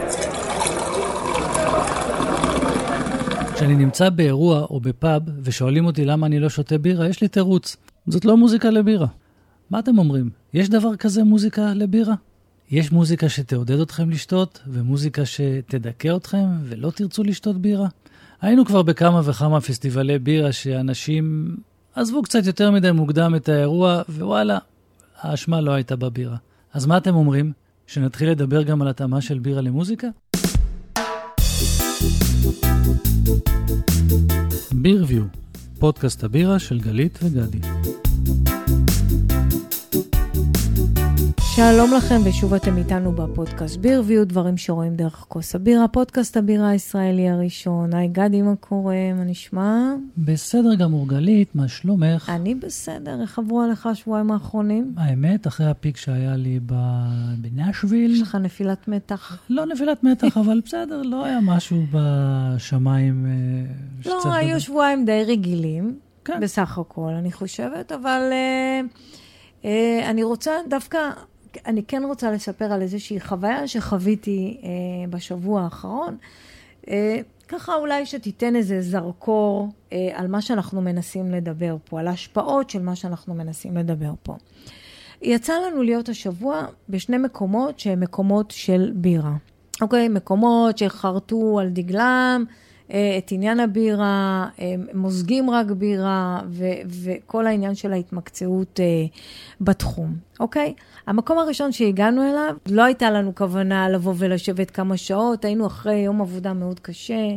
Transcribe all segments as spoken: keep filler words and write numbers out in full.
כשאני נמצא באירוע או בפאב ושואלים אותי למה אני לא שותה בירה, יש לי תירוץ. זאת לא מוזיקה לבירה. מה אתם אומרים? יש דבר כזה מוזיקה לבירה? יש מוזיקה שתעודד אתכם לשתות, ומוזיקה שתדכא אתכם ולא תרצו לשתות בירה? היינו כבר בכמה וכמה פסטיבלי בירה שאנשים עזבו קצת יותר מדי מוקדם את האירוע, ווואלה, האשמה לא הייתה בבירה. אז מה אתם אומרים? שנתחיל לדבר גם על התאמה של בירה למוזיקה? בירוויו, פודקאסט הבירה של גלית וגדי. שלום לכם ושוב אתם איתנו בפודקאסט בירוויו, דברים שרואים דרך כוס הבירה, פודקאסט הבירה הישראלי הראשון. היי גדי, מה קורה? מה נשמע? בסדר גמור גלית, מה שלומך? אני בסדר, איך עברו עליך השבועיים האחרונים? האמת, אחרי הפיק שהיה לי בנשוויל. יש לך נפילת מתח? לא נפילת מתח, אבל בסדר, לא היה משהו בשמיים. לא, היו שבועיים די רגילים, כן. בסך הכל, אני חושבת, אבל אה, אה, אני רוצה דווקא... אני כן רוצה לספר על איזושהי חוויה שחוויתי אה, בשבוע האחרון. אה, ככה אולי שתיתן איזה זרקור אה, על מה שאנחנו מנסים לדבר פה, על ההשפעות של מה שאנחנו מנסים לדבר פה. יצא לנו להיות השבוע בשני מקומות שהם מקומות של בירה. אוקיי, מקומות שחרטו על דגלם, את עניין הבירה, מוזגים רק בירה, ו- וכל העניין של ההתמקצעות בתחום. אוקיי? המקום הראשון שהגענו אליו, לא הייתה לנו כוונה לבוא ולשבת כמה שעות, היינו אחרי יום עבודה מאוד קשה,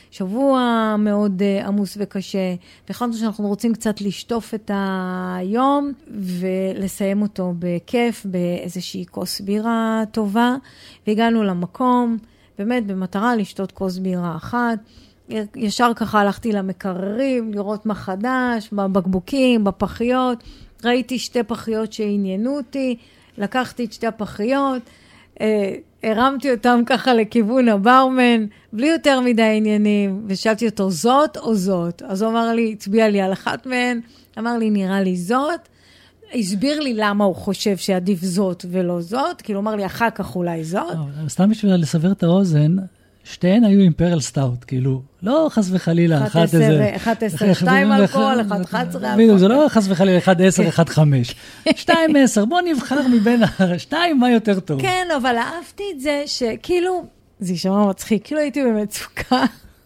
שבוע מאוד עמוס וקשה, והחלטנו שאנחנו רוצים קצת לשטוף את היום, ולסיים אותו בכיף, באיזושהי כוס בירה טובה, והגענו למקום, באמת במטרה לשתות כוס בירה אחת. ישר ככה הלכתי למקררים, לראות מה חדש, בבקבוקים, בפחיות. ראיתי שתי פחיות שעניינו אותי, לקחתי את שתי הפחיות, אה, הרמתי אותם ככה לכיוון הברמן, בלי יותר מדי עניינים, ושאלתי אותו, זאת או זאת? אז הוא אמר לי, הצביע לי על אחת מהן, אמר לי, נראה לי זאת. הסביר לי למה הוא חושב שעדיף זאת ולא זאת, כאילו הוא אמר לי אחר כך אולי זאת. סתם בשביל לסבר את האוזן, שתיהן היו עם פרל סטאוט, כאילו, לא חס וחלילה, אחת איזה... אחת עשר, שתיים אלכוהול, אחת אחת עשרה אלכוהול. זה לא חס וחלילה, אחד עשר, אחד חמש. שתיים עשר, בוא נבחר מבין השתיים, מה יותר טוב. כן, אבל אהבתי את זה שכאילו, זה יישמע מצחיק, כאילו הייתי במצוקה.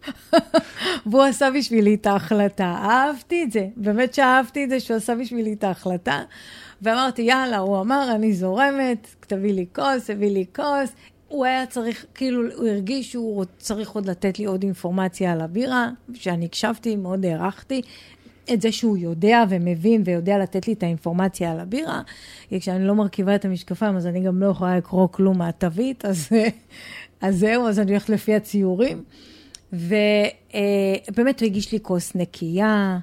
והוא עשה בשבילי את ההחלטה. אהבתי את זה. באמת שאהבתי את זה שהוא עשה בשבילי את ההחלטה. ואמרתי, יאללה, הוא אמר, אני זורמת, תביא לי כוס, הביא לי כוס. הוא היה צריך, כאילו, הוא הרגיש שהוא צריך עוד לתת לי עוד אינפורמציה על הבירה, שאני הקשבתי, מאוד הערכתי את זה שהוא יודע ומבין ויודע לתת לי את האינפורמציה על הבירה. כשאני לא מרכיבה את המשקפיים, אז אני גם לא יכולה לקרוא כלום מהטבית, אז, אז זהו, אז אני הולכת לפי הציורים. ובאמת הוא הגיש לי כוס נקייה,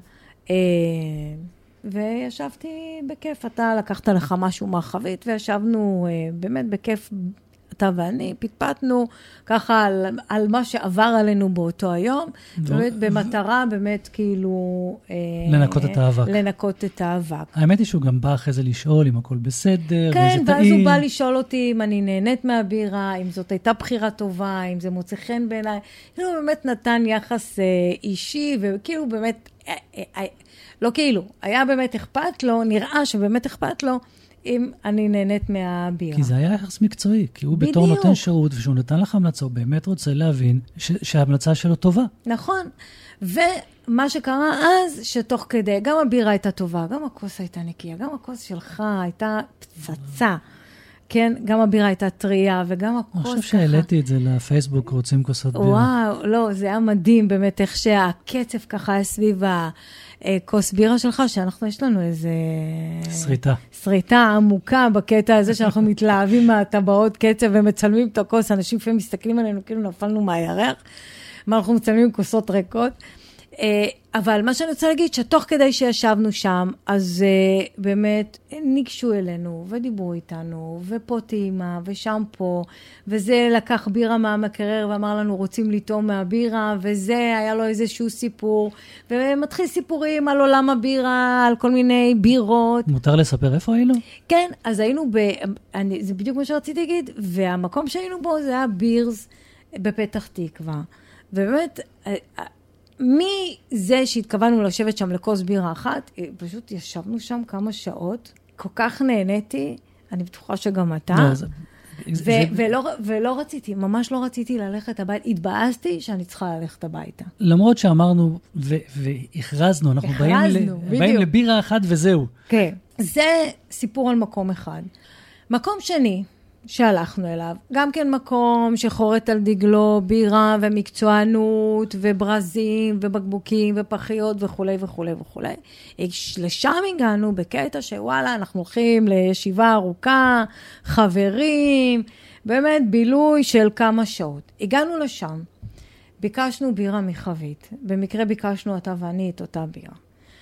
וישבתי בכיף. אתה לקחת לך משהו מהחבית, וישבנו באמת בכיף, אתה ואני, פטפטנו ככה על, על מה שעבר עלינו באותו היום, באמת במטרה באמת כאילו... לנקות את האבק. לנקות את האבק. האמת היא שהוא גם בא אחרי זה לשאול אם הכל בסדר, כן, ואז הוא בא לשאול אותי אם אני נהנית מהבירה, אם זאת הייתה בחירה טובה, אם זה מוצא חן בעיניי. כאילו באמת נתן יחס אישי, וכאילו באמת, לא כאילו, היה באמת אכפת לו, נראה שבאמת אכפת לו, אם אני נהנית מהבירה. כי זה היה יחס מקצועי, כי הוא בדיוק. בתור נותן שירות, ושהוא נתן לך המלצה, הוא באמת רוצה להבין ש- שההמלצה שלו טובה. נכון. ומה שקרה אז, שתוך כדי, גם הבירה הייתה טובה, גם הכוס הייתה נקייה, גם הכוס שלך הייתה פצצה. כן, גם הבירה הייתה טריה, וגם הכוס ככה. אני חושב שהעליתי את זה לפייסבוק, רוצים כוסות בירה. וואו, לא, זה היה מדהים באמת, איך שהקצב ככה היה סביב הכוס בירה שלך, שאנחנו, יש לנו איזה... שריטה. שריטה עמוקה בקטע הזה, שאנחנו מתלהבים מהטבעות קצב, ומצלמים את הכוס, אנשים לפעמים מסתכלים עלינו, כאילו נפלנו מהירח, מה אנחנו מצלמים כוסות ריקות. אבל מה שאני רוצה להגיד, שתוך כדי שישבנו שם, אז באמת ניגשו אלינו, ודיברו איתנו, ופה טעימה, ושם פה, וזה לקח בירה מהמקרר, ואמר לנו, רוצים לטעום מהבירה, וזה היה לו איזשהו סיפור, ומתחיל סיפורים על עולם הבירה, על כל מיני בירות. מותר לספר איפה היינו? כן, אז היינו ב... אני, זה בדיוק מה שרציתי להגיד, והמקום שהיינו בו זה היה בירס בפתח תקווה. ובאמת, מזה שהתכוונו לשבת שם לכוס בירה אחת, פשוט ישבנו שם כמה שעות, כל כך נהניתי, אני בטוחה שגם אתה, לא, זה, ו- זה... ולא, ולא רציתי, ממש לא רציתי ללכת הביתה, התבאסתי שאני צריכה ללכת הביתה. למרות שאמרנו ו- והכרזנו, אנחנו באים, ל- באים לבירה אחת וזהו. כן, זה סיפור על מקום אחד. מקום שני, שהלכנו אליו, גם כן מקום שחורת על דגלו בירה ומקצוענות וברזים ובקבוקים ופחיות וכו' וכו' וכו'. לשם הגענו בקטע שוואלה, אנחנו הולכים לישיבה ארוכה, חברים, באמת בילוי של כמה שעות. הגענו לשם, ביקשנו בירה מחבית, במקרה ביקשנו אתה ואני את אותה בירה.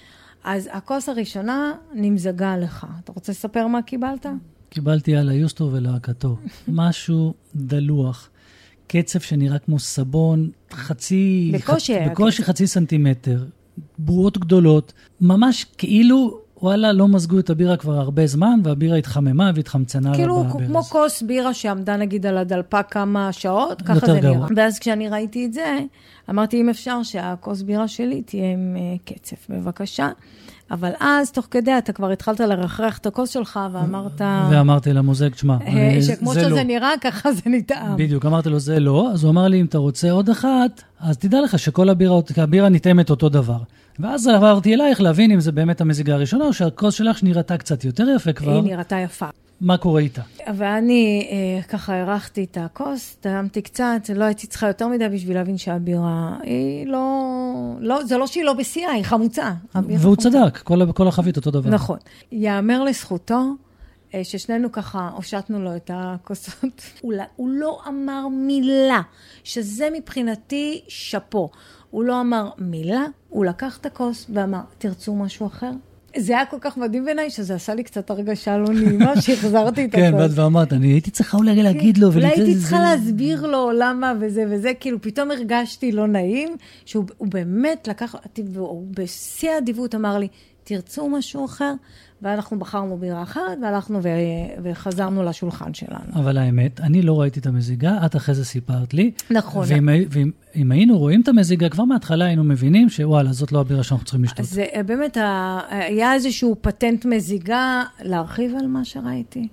אז הכוס הראשונה נמזגה לך. אתה רוצה לספר מה קיבלת? קיבלתי על היוסטו ולהקתו. משהו דלוח. קצף שנראה כמו סבון, חצי... בקושי. ח... בקושי חצי סנטימטר. בורות גדולות. ממש כאילו, וואלה, לא מזגו את הבירה כבר הרבה זמן, והבירה התחממה והתחמצנה. כאילו, כמו כוס בירה שעמדה נגיד על הדלפה כמה שעות, ככה זה נראה. ואז כשאני ראיתי את זה, אמרתי, אם אפשר שהכוס בירה שלי תהיה עם קצף, בבקשה. אבל אז, תוך כדי, אתה כבר התחלת לרחרח את הכוס שלך, ואמרת... ואמרתי למוזג, תשמע, שכמו שזה נראה, ככה זה נטעם. בדיוק, אמרתי לו, זה לא. אז הוא אמר לי, אם אתה רוצה עוד אחת, אז תדע לך שכל הבירה נטעמת אותו דבר. ואז עברתי אלייך להבין אם זה באמת המזיגה הראשונה, או שהכוס שלך שנראתה קצת יותר יפה כבר. היא נראתה יפה. מה קורה איתה? ואני אה, ככה ערכתי את הכוס, טעמתי קצת, לא הייתי צריכה יותר מדי בשביל להבין שהבירה היא לא, לא, זה לא שהיא לא בשיאה, היא חמוצה. והוא חמוצה. צדק, כל, כל החבית אותו דבר. נכון. יאמר לזכותו, אה, ששנינו ככה הושטנו לו את הכוסות. הוא, הוא לא אמר מילה, שזה מבחינתי שפו. הוא לא אמר מילה, הוא לקח את הכוס ואמר, תרצו משהו אחר? זה היה כל כך מדהים בעיניי, שזה עשה לי קצת הרגשה לא נעימה, שהחזרתי את הכוס. כן, באת ואמרת, אני הייתי צריכה אולי להגיד לו. אולי הייתי צריכה להסביר לו למה וזה וזה, כאילו פתאום הרגשתי לא נעים, שהוא באמת לקח, הוא בשיא האדיבות אמר לי, תרצו משהו אחר, ואנחנו בחרנו בירה אחרת, והלכנו וחזרנו לשולחן שלנו. אבל האמת, אני לא ראיתי את המזיגה, את אחרי זה סיפרת לי. נכון. ואם היינו רואים את המזיגה, כבר מההתחלה היינו מבינים שוואלה, זאת לא הבירה שאנחנו צריכים לשתות. זה באמת, היה איזשהו פטנט מזיגה, להרחיב על מה שראיתי?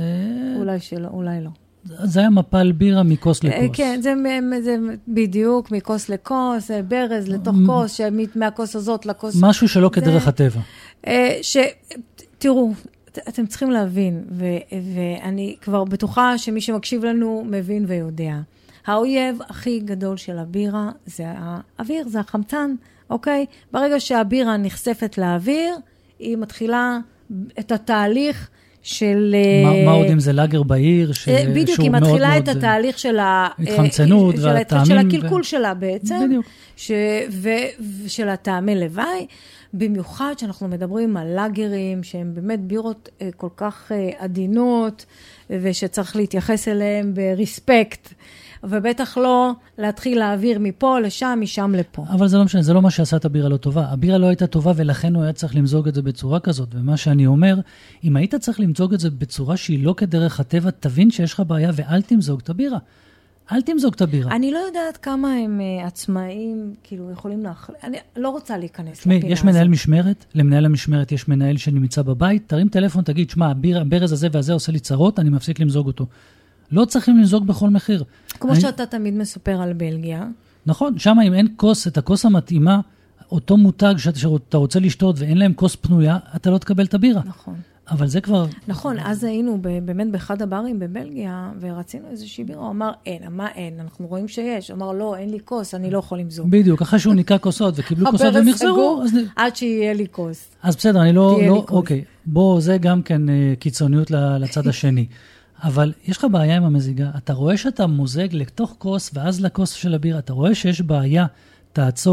אולי שלא, אולי לא. זה היה מפל בירה מכוס לכוס. כן, זה, זה בדיוק מכוס לכוס, ברז לתוך כוס, מהכוס הזאת לכוס... משהו שלא כדרך הטבע. ש... תראו, אתם צריכים להבין, ו... ואני כבר בטוחה שמי שמקשיב לנו מבין ויודע. האויב הכי גדול של הבירה זה האוויר, זה החמצן, אוקיי? ברגע שהבירה נחשפת לאוויר, היא מתחילה את התהליך של... מה, מה עוד אם זה לאגר בעיר? ש... בדיוק, היא מתחילה את התהליך של התחמצנות והטעמים. של הקלקול שלה בעצם. בדיוק. ש... ו... ושל הטעמי לוואי. במיוחד שאנחנו מדברים על לאגרים, שהם באמת בירות כל כך עדינות, ושצריך להתייחס אליהם ברספקט. ובטח לא להתחיל להעביר מפה לשם, משם לפה. אבל זה לא משנה, זה לא מה שעשה את הבירה לא טובה. הבירה לא הייתה טובה, ולכן הוא היה צריך למזוג את זה בצורה כזאת. ומה שאני אומר, אם היית צריך למזוג את זה בצורה שהיא לא כדרך הטבע, תבין שיש לך בעיה ואל תמזוג את הבירה. אל תמזוג את הבירה. אני לא יודעת כמה הם עצמאים, כאילו, יכולים להחליט. אני לא רוצה להיכנס לפינה הזאת. יש מנהל משמרת, למנהל המשמרת יש מנהל שנמצא בבית, תרים טלפון, תגיד, שמה, הברז הזה והזה עושה לי צרות, אני מפסיק למזוג אותו. לא צריכים למזוג בכל מחיר. כמו אני... שאתה תמיד מספר על בלגיה. נכון, שם אם אין כוס, את הכוס המתאימה, אותו מותג שאתה רוצה לשתות ואין להם כוס פנויה, אתה לא תקבל את הבירה. נכון. אבל זה כבר... נכון, אז היינו באמת באחד הברים בבלגיה, ורצינו איזושהי בירה, הוא אמר, אין, מה אין? אנחנו רואים שיש. הוא אמר, לא, אין לי כוס, אני לא יכול למזוג. בדיוק, אחרי שהוא ניקה כוסות, וקיבלו כוסות ומחזרו. אז... עד שיהיה לי כוס. אז בסדר, אני לא... לא אוקיי, בוא, זה גם כן קיצוניות לצד השני. אבל יש לך בעיה עם המזיגה, אתה רואה שאתה מוזג לתוך כוס, ואז לכוס של הבירה, אתה רואה שיש בעיה, תעצור,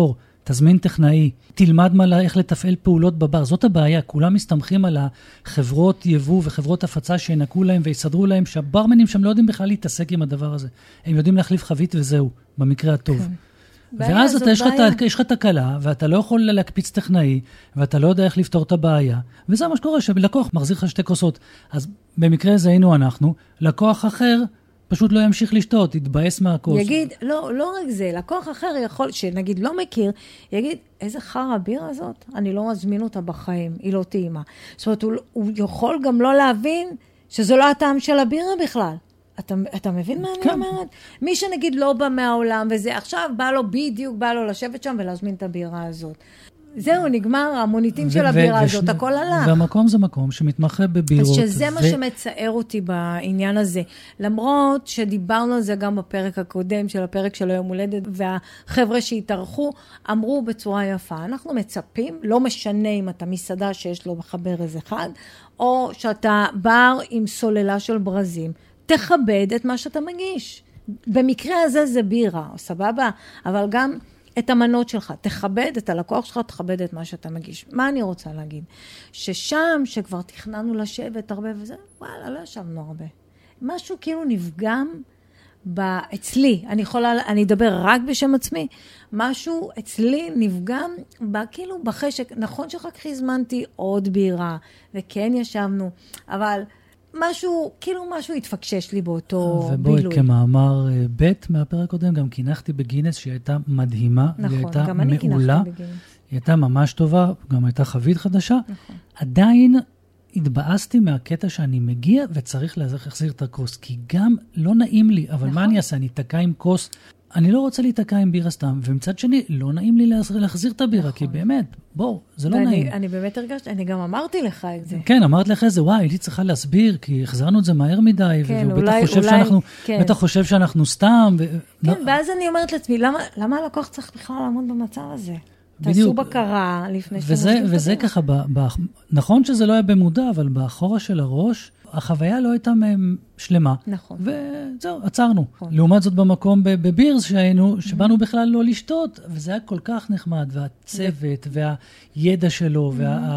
תזמין טכנאי, תלמד מה, איך לתפעל פעולות בבר. זאת הבעיה, כולם מסתמכים על החברות יבוא וחברות הפצה שינקו להם ויסדרו להם, שהברמנים שם לא יודעים בכלל להתעסק עם הדבר הזה. הם יודעים להחליף חבית וזהו, במקרה הטוב. כן. ואז אתה, יש, לך, יש לך תקלה, ואתה לא יכול להקפיץ טכנאי, ואתה לא יודע איך לפתור את הבעיה, וזה מה שקורה, שלקוח מחזיר לך שתי כוסות. אז במקרה הזה היינו אנחנו, לקוח אחר פשוט לא ימשיך לשתות, יתבאס מהכוס. יגיד, לא, לא רק זה, לקוח אחר יכול, שנגיד לא מכיר, יגיד, איזה חרא בירה הזאת? אני לא מזמין אותה בחיים, היא לא טעימה. זאת אומרת, הוא, הוא יכול גם לא להבין שזו לא הטעם של הבירה בכלל. אתה, אתה מבין מה כן. אני אומרת? מי שנגיד לא בא מהעולם וזה, עכשיו בא לו בדיוק, בא לו לשבת שם ולהזמין את הבירה הזאת. זהו, נגמר המוניטין של הבירה הזאת, הכל הלך. והמקום זה מקום שמתמחה בבירות. אז שזה מה שמצער אותי בעניין הזה. למרות שדיברנו על זה גם בפרק הקודם, של הפרק של היום הולדת, והחבר'ה שהתארחו, אמרו בצורה יפה, אנחנו מצפים, לא משנה אם אתה מסעדה שיש לו מחבר איזה אחד, או שאתה בר עם סוללה של ברזים, תכבד את מה שאתה מגיש. במקרה הזה זה בירה, סבבה? אבל גם את המנות שלך, תכבד את הלקוח שלך, תכבד את מה שאתה מגיש. מה אני רוצה להגיד? ששם, שכבר תכננו לשבת הרבה וזה, וואלה, לא ישבנו הרבה. משהו כאילו נפגם אצלי, אני יכולה, אני אדבר רק בשם עצמי, משהו אצלי נפגם, כאילו בחשק, נכון שרק הזמנתי עוד בירה, וכן ישבנו, אבל משהו, כאילו משהו התפקשש לי באותו בילוי. ובואי, כמאמר ב' מהפרק קודם, גם כינחתי בגינס, שהיא הייתה מדהימה, נכון, והיא הייתה גם אני מעולה, בגינס. היא הייתה ממש טובה, גם הייתה חבית חדשה. נכון. עדיין התבאסתי מהקטע שאני מגיע וצריך להחזיר את הכוס, כי גם לא נעים לי, אבל נכון. מה אני אעשה? אני אתקע עם כוס, אני לא רוצה להתקע עם בירה סתם, ומצד שני, לא נעים לי להחזיר את הבירה, נכון. כי באמת, בוא, זה לא ואני, נעים. אני באמת הרגשתי, אני גם אמרתי לך את זה. כן, אמרת לך זה, וואי, הייתי צריכה להסביר, כי החזרנו את זה מהר מדי, כן, ובטח אולי, חושב אולי, שאנחנו, כן. בטח חושב שאנחנו סתם. ו... כן, לא... ואז אני אומרת לעצמי, למה, למה הלקוח צריך בכלל לעמוד במצב הזה? בדיוק. תעשו בקרה לפני שאתם וזה, וזה בדרך. ככה, ב, ב, נכון שזה לא היה במודע, אבל באחורה של הראש, החוויה לא הייתה שלמה. נכון. וזהו, עצרנו. נכון. לעומת זאת במקום בבירס שהיינו, שבאנו בכלל לא לשתות, וזה היה כל כך נחמד, והצוות, והידע שלו,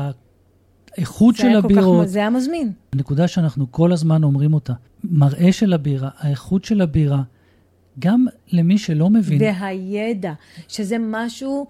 והאיכות של הבירות. זה היה מזמין. הנקודה שאנחנו כל הזמן אומרים אותה, מראה של הבירה, האיכות של הבירה, גם למי שלא מבין. והידע, שזה משהו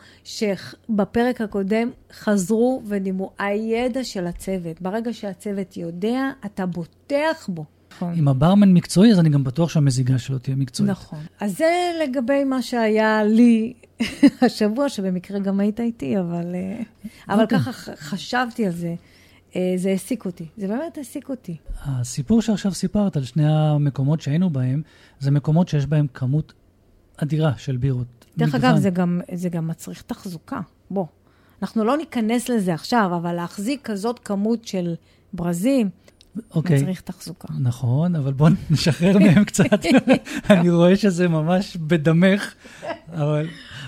שבפרק הקודם חזרו ודימו, הידע של הצוות. ברגע שהצוות יודע, אתה בוטח בו. אם הברמן מקצועי, אז אני גם בטוח שהמזיגה שלו תהיה מקצועית. נכון. אז זה לגבי מה שהיה לי השבוע, שבמקרה גם היית איתי, אבל, אבל ככה חשבתי על זה. זה העסיק אותי, זה באמת העסיק אותי. הסיפור שעכשיו סיפרת על שני המקומות שהיינו בהם, זה מקומות שיש בהם כמות אדירה של בירות. דרך אגב, זה גם, זה גם מצריך תחזוקה. בוא, אנחנו לא ניכנס לזה עכשיו, אבל להחזיק כזאת כמות של ברזים, אוקיי. מצריך תחזוקה. נכון, אבל בוא נשחרר מהם קצת. אני רואה שזה ממש בדמך, אבל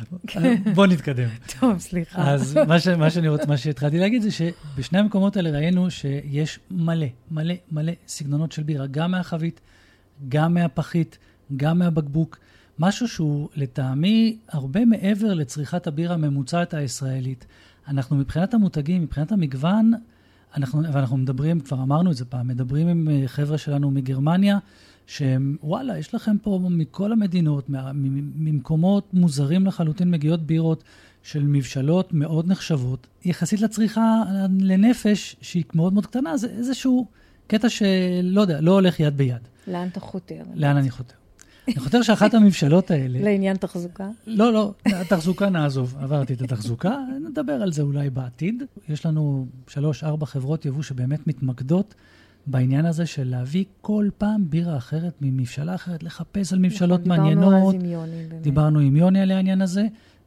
בוא נתקדם. טוב, סליחה. אז מה, ש, מה שאני רוצה, מה שהתחלתי להגיד זה שבשני המקומות האלה ראינו שיש מלא, מלא, מלא סגנונות של בירה, גם מהחבית, גם מהפחית, גם מהבקבוק, משהו שהוא לטעמי הרבה מעבר לצריכת הבירה הממוצעת הישראלית. אנחנו מבחינת המותגים, מבחינת המגוון, אנחנו, ואנחנו מדברים, כבר אמרנו את זה פעם, מדברים עם חבר'ה שלנו מגרמניה, שהם, וואלה, יש לכם פה מכל המדינות, ממקומות מוזרים לחלוטין מגיעות בירות של מבשלות מאוד נחשבות, יחסית לצריכה לנפש, שהיא מאוד מאוד קטנה, זה איזשהו קטע שלא יודע, לא הולך יד ביד. לאן אתה חותר? לאן אני חותר? אני חותר שאחת המבשלות האלה... לעניין תחזוקה? לא, לא, התחזוקה נעזוב. עברתי את התחזוקה, נדבר על זה אולי בעתיד. יש לנו שלוש, ארבע חברות יבוא שבאמת מתמקדות בעניין הזה של להביא כל פעם בירה אחרת ממבשלה אחרת, לחפש על מבשלות מעניינות. דיברנו אז עם יוני. באמת. דיברנו עם יוני על העניין הזה,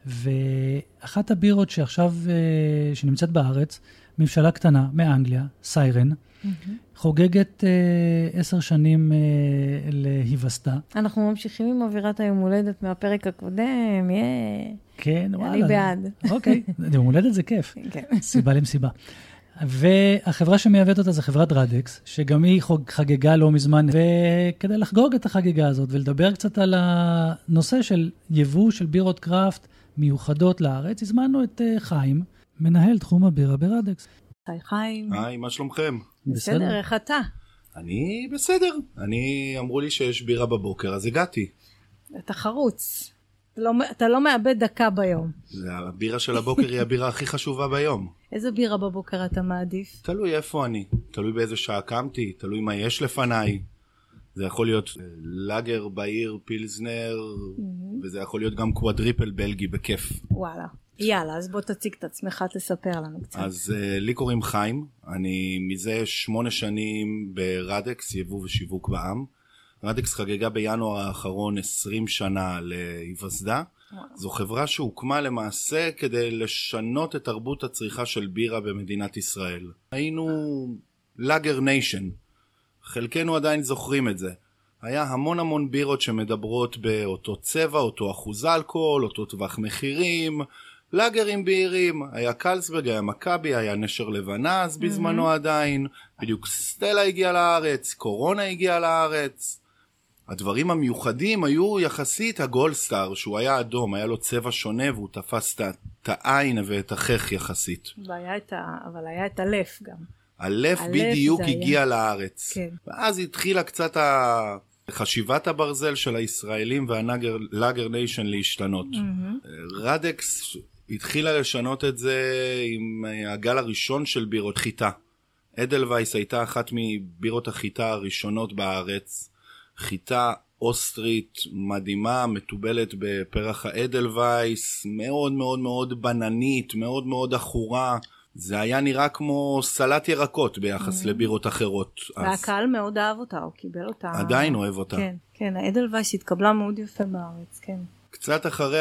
ואחת הבירות שעכשיו, שנמצאת בארץ, מבשלה קטנה מאנגליה, סיירן, חוגגת אה, עשר שנים אה, להיווסדה. אנחנו ממשיכים עם אווירת היום הולדת מהפרק הקודם, יאה. כן, וואלה. אני בעד. אוקיי, יום הולדת זה כיף. כן. סיבה למסיבה. והחברה שמייבאת אותה זה חברת רדקס, שגם היא חגגה לא מזמן, וכדי לחגוג את החגיגה הזאת ולדבר קצת על הנושא של יבוא של בירות קראפט מיוחדות לארץ, הזמנו את uh, חיים, מנהל תחום הבירה ברדקס. היי חיים. היי, מה שלומכם? בסדר, איך אתה? אני בסדר. אני, אמרו לי שיש בירה בבוקר, אז הגעתי. אתה חרוץ. לא, אתה לא מאבד דקה ביום. הבירה של הבוקר היא הבירה הכי חשובה ביום. איזה בירה בבוקר אתה מעדיף? תלוי איפה אני, תלוי באיזה שעה קמתי, תלוי מה יש לפניי. זה יכול להיות לגר בעיר, פילזנר, mm-hmm. וזה יכול להיות גם קוואדריפל בלגי בכיף. וואלה. יאללה, אז בוא תציג את עצמך, תספר לנו קצת. אז uh, לי קוראים חיים, אני מזה שמונה שנים ברדקס, יבוא ושיווק בעם. רדקס חגגה בינואר האחרון עשרים שנה להיווסדה. זו חברה שהוקמה למעשה כדי לשנות את תרבות הצריכה של בירה במדינת ישראל. היינו לגר ניישן. חלקנו עדיין זוכרים את זה. היה המון המון בירות שמדברות באותו צבע, אותו אחוז אלכוהול, אותו טווח מחירים, לגרים בירים, היה קלסברג, היה מקבי, היה נשר לבנה אז בזמנו mm-hmm. עדיין, בדיוק סטלה הגיעה לארץ, קורונה הגיעה לארץ. הדברים המיוחדים היו יחסית הגולדסטאר, שהוא היה אדום, היה לו צבע שונה והוא תפס את העין ואת החך יחסית. והיה את ה... אבל היה את הלף גם. הלף בדיוק הגיע היה... לארץ. כן. ואז התחילה קצת ה... חשיבת הברזל של הישראלים והלאגר ניישן להשתנות. Mm-hmm. רדקס התחילה לשנות את זה עם הגל הראשון של בירות חיטה. אדלווייס הייתה אחת מבירות החיטה הראשונות בארץ. חיטה אוסטרית מדהימה, מטובלת בפרח האדלווייס, מאוד מאוד מאוד בננית, מאוד מאוד אחורה. זה היה נראה כמו סלט ירקות ביחס mm. לבירות אחרות. והקהל אז... מאוד אהב אותה, הוא קיבל אותה. עדיין אוהב אותה. כן, כן, האדלווייס התקבלה מאוד יפה בארץ, כן. קצת אחרי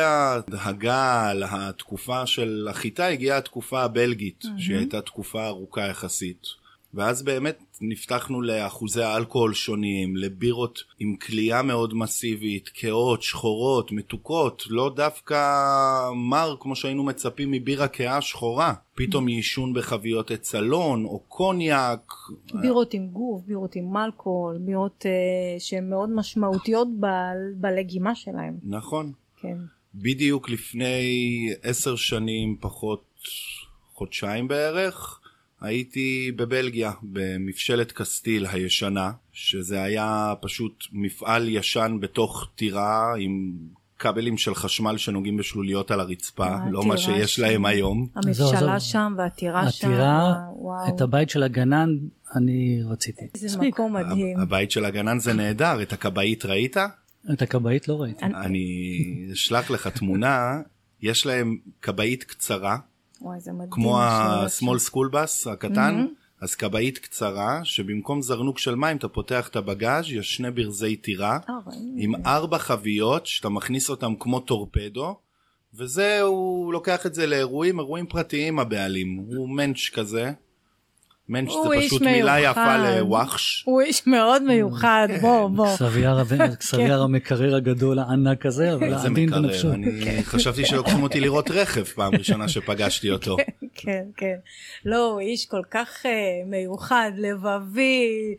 הגל, התקופה של החיטה, הגיעה התקופה הבלגית, mm-hmm. שהיא הייתה תקופה ארוכה יחסית. ואז באמת נפתחנו לאחוזי האלכוהול שונים, לבירות עם קלייה מאוד מסיבית, קאות, שחורות, מתוקות, לא דווקא מר כמו שהיינו מצפים מבירה קאה שחורה, פתאום יישון בחביות אצלון או קוניאק. בירות עם גוף, בירות עם אלכוהול, בירות uh, שהן מאוד משמעותיות ב- בלגימה שלהם. נכון. כן. בדיוק לפני עשר שנים, פחות חודשיים בערך, הייתי בבלגיה, במפשלת קסטיל הישנה, שזה היה פשוט מפעל ישן בתוך טירה עם כבלים של חשמל שנוגעים בשלוליות על הרצפה, לא מה שיש להם היום. המפשלה שם והטירה שם. הטירה, את הבית של הגנן אני רציתי. זה מקום מדהים. הבית של הגנן זה נהדר, את הקבאית ראית? את הקבאית לא ראיתי. אני אשלח לך תמונה, יש להם קבאית קצרה, וואי, זה מדהים. כמו הסמול סקול בס הקטן, mm-hmm. אז קבאית קצרה, שבמקום זרנוק של מים אתה פותח את הבגאז', יש שני ברזי טירה, oh, עם ארבע חביות, שאתה מכניס אותם כמו טורפדו, וזה, הוא לוקח את זה לאירועים, אירועים פרטיים הבעלים, הוא מנץ' כזה, מנץ' זה פשוט מילה יפה לווחש. הוא איש מאוד מיוחד, בוא, בוא. קסבייר המקרר הגדול הענק הזה, אבל עדין בנפשו. אני חשבתי שלוקחים אותי לראות רכב פעם ראשונה שפגשתי אותו. כן, כן. לא, הוא איש כל כך מיוחד, לבבי,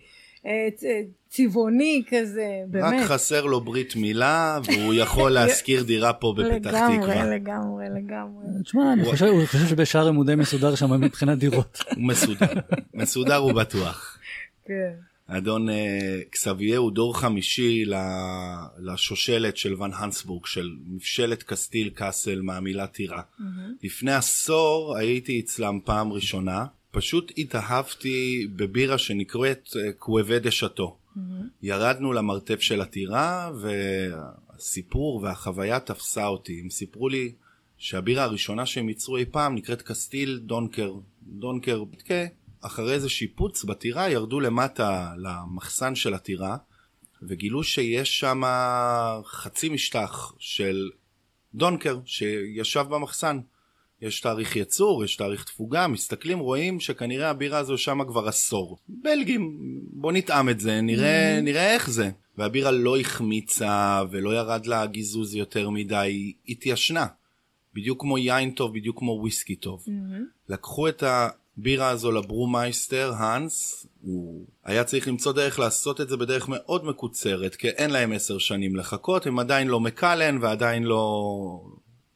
צבעוני כזה, באמת. רק חסר לו ברית מילה, והוא יכול להשכיר דירה פה בפתח תקווה. לגמרי, לגמרי, לגמרי. תשמע, אני חושב שבשאר הם די מסודר שם מבחינת דירות. הוא מסודר, מסודר הוא בטוח. כן. אדון קסבייה הוא דור חמישי לשושלת של ון הנסבורג, של מפשלת קסטיל קאסל מהמילה טירה. לפני עשור הייתי אצלם פעם ראשונה, פשוט התאהבתי בבירה שנקראת קוובה דה שאטו. Mm-hmm. ירדנו למרתף של הטירה, והסיפור והחוויה תפסה אותי. הם סיפרו לי שהבירה הראשונה שהם ייצרו אי פעם נקראת קסטיל דונקר. דונקר, כן. אחרי איזה שיפוץ בטירה ירדו למטה למחסן של הטירה, וגילו שיש שם חצי משטח של דונקר שישב במחסן. יש תאריך יצור, יש תאריך תפוגה, מסתכלים, רואים שכנראה הבירה הזו שם כבר עשור. בלגים, בוא נטעם את זה, נראה, נראה איך זה. והבירה לא החמיצה ולא ירד לה גיזוז יותר מדי, התיישנה. בדיוק כמו יין טוב, בדיוק כמו וויסקי טוב. לקחו את הבירה הזו לברומייסטר, הנס, הוא היה צריך למצוא דרך לעשות את זה בדרך מאוד מקוצרת, כי אין להם עשר שנים לחכות, הם עדיין לא מקלן ועדיין לא...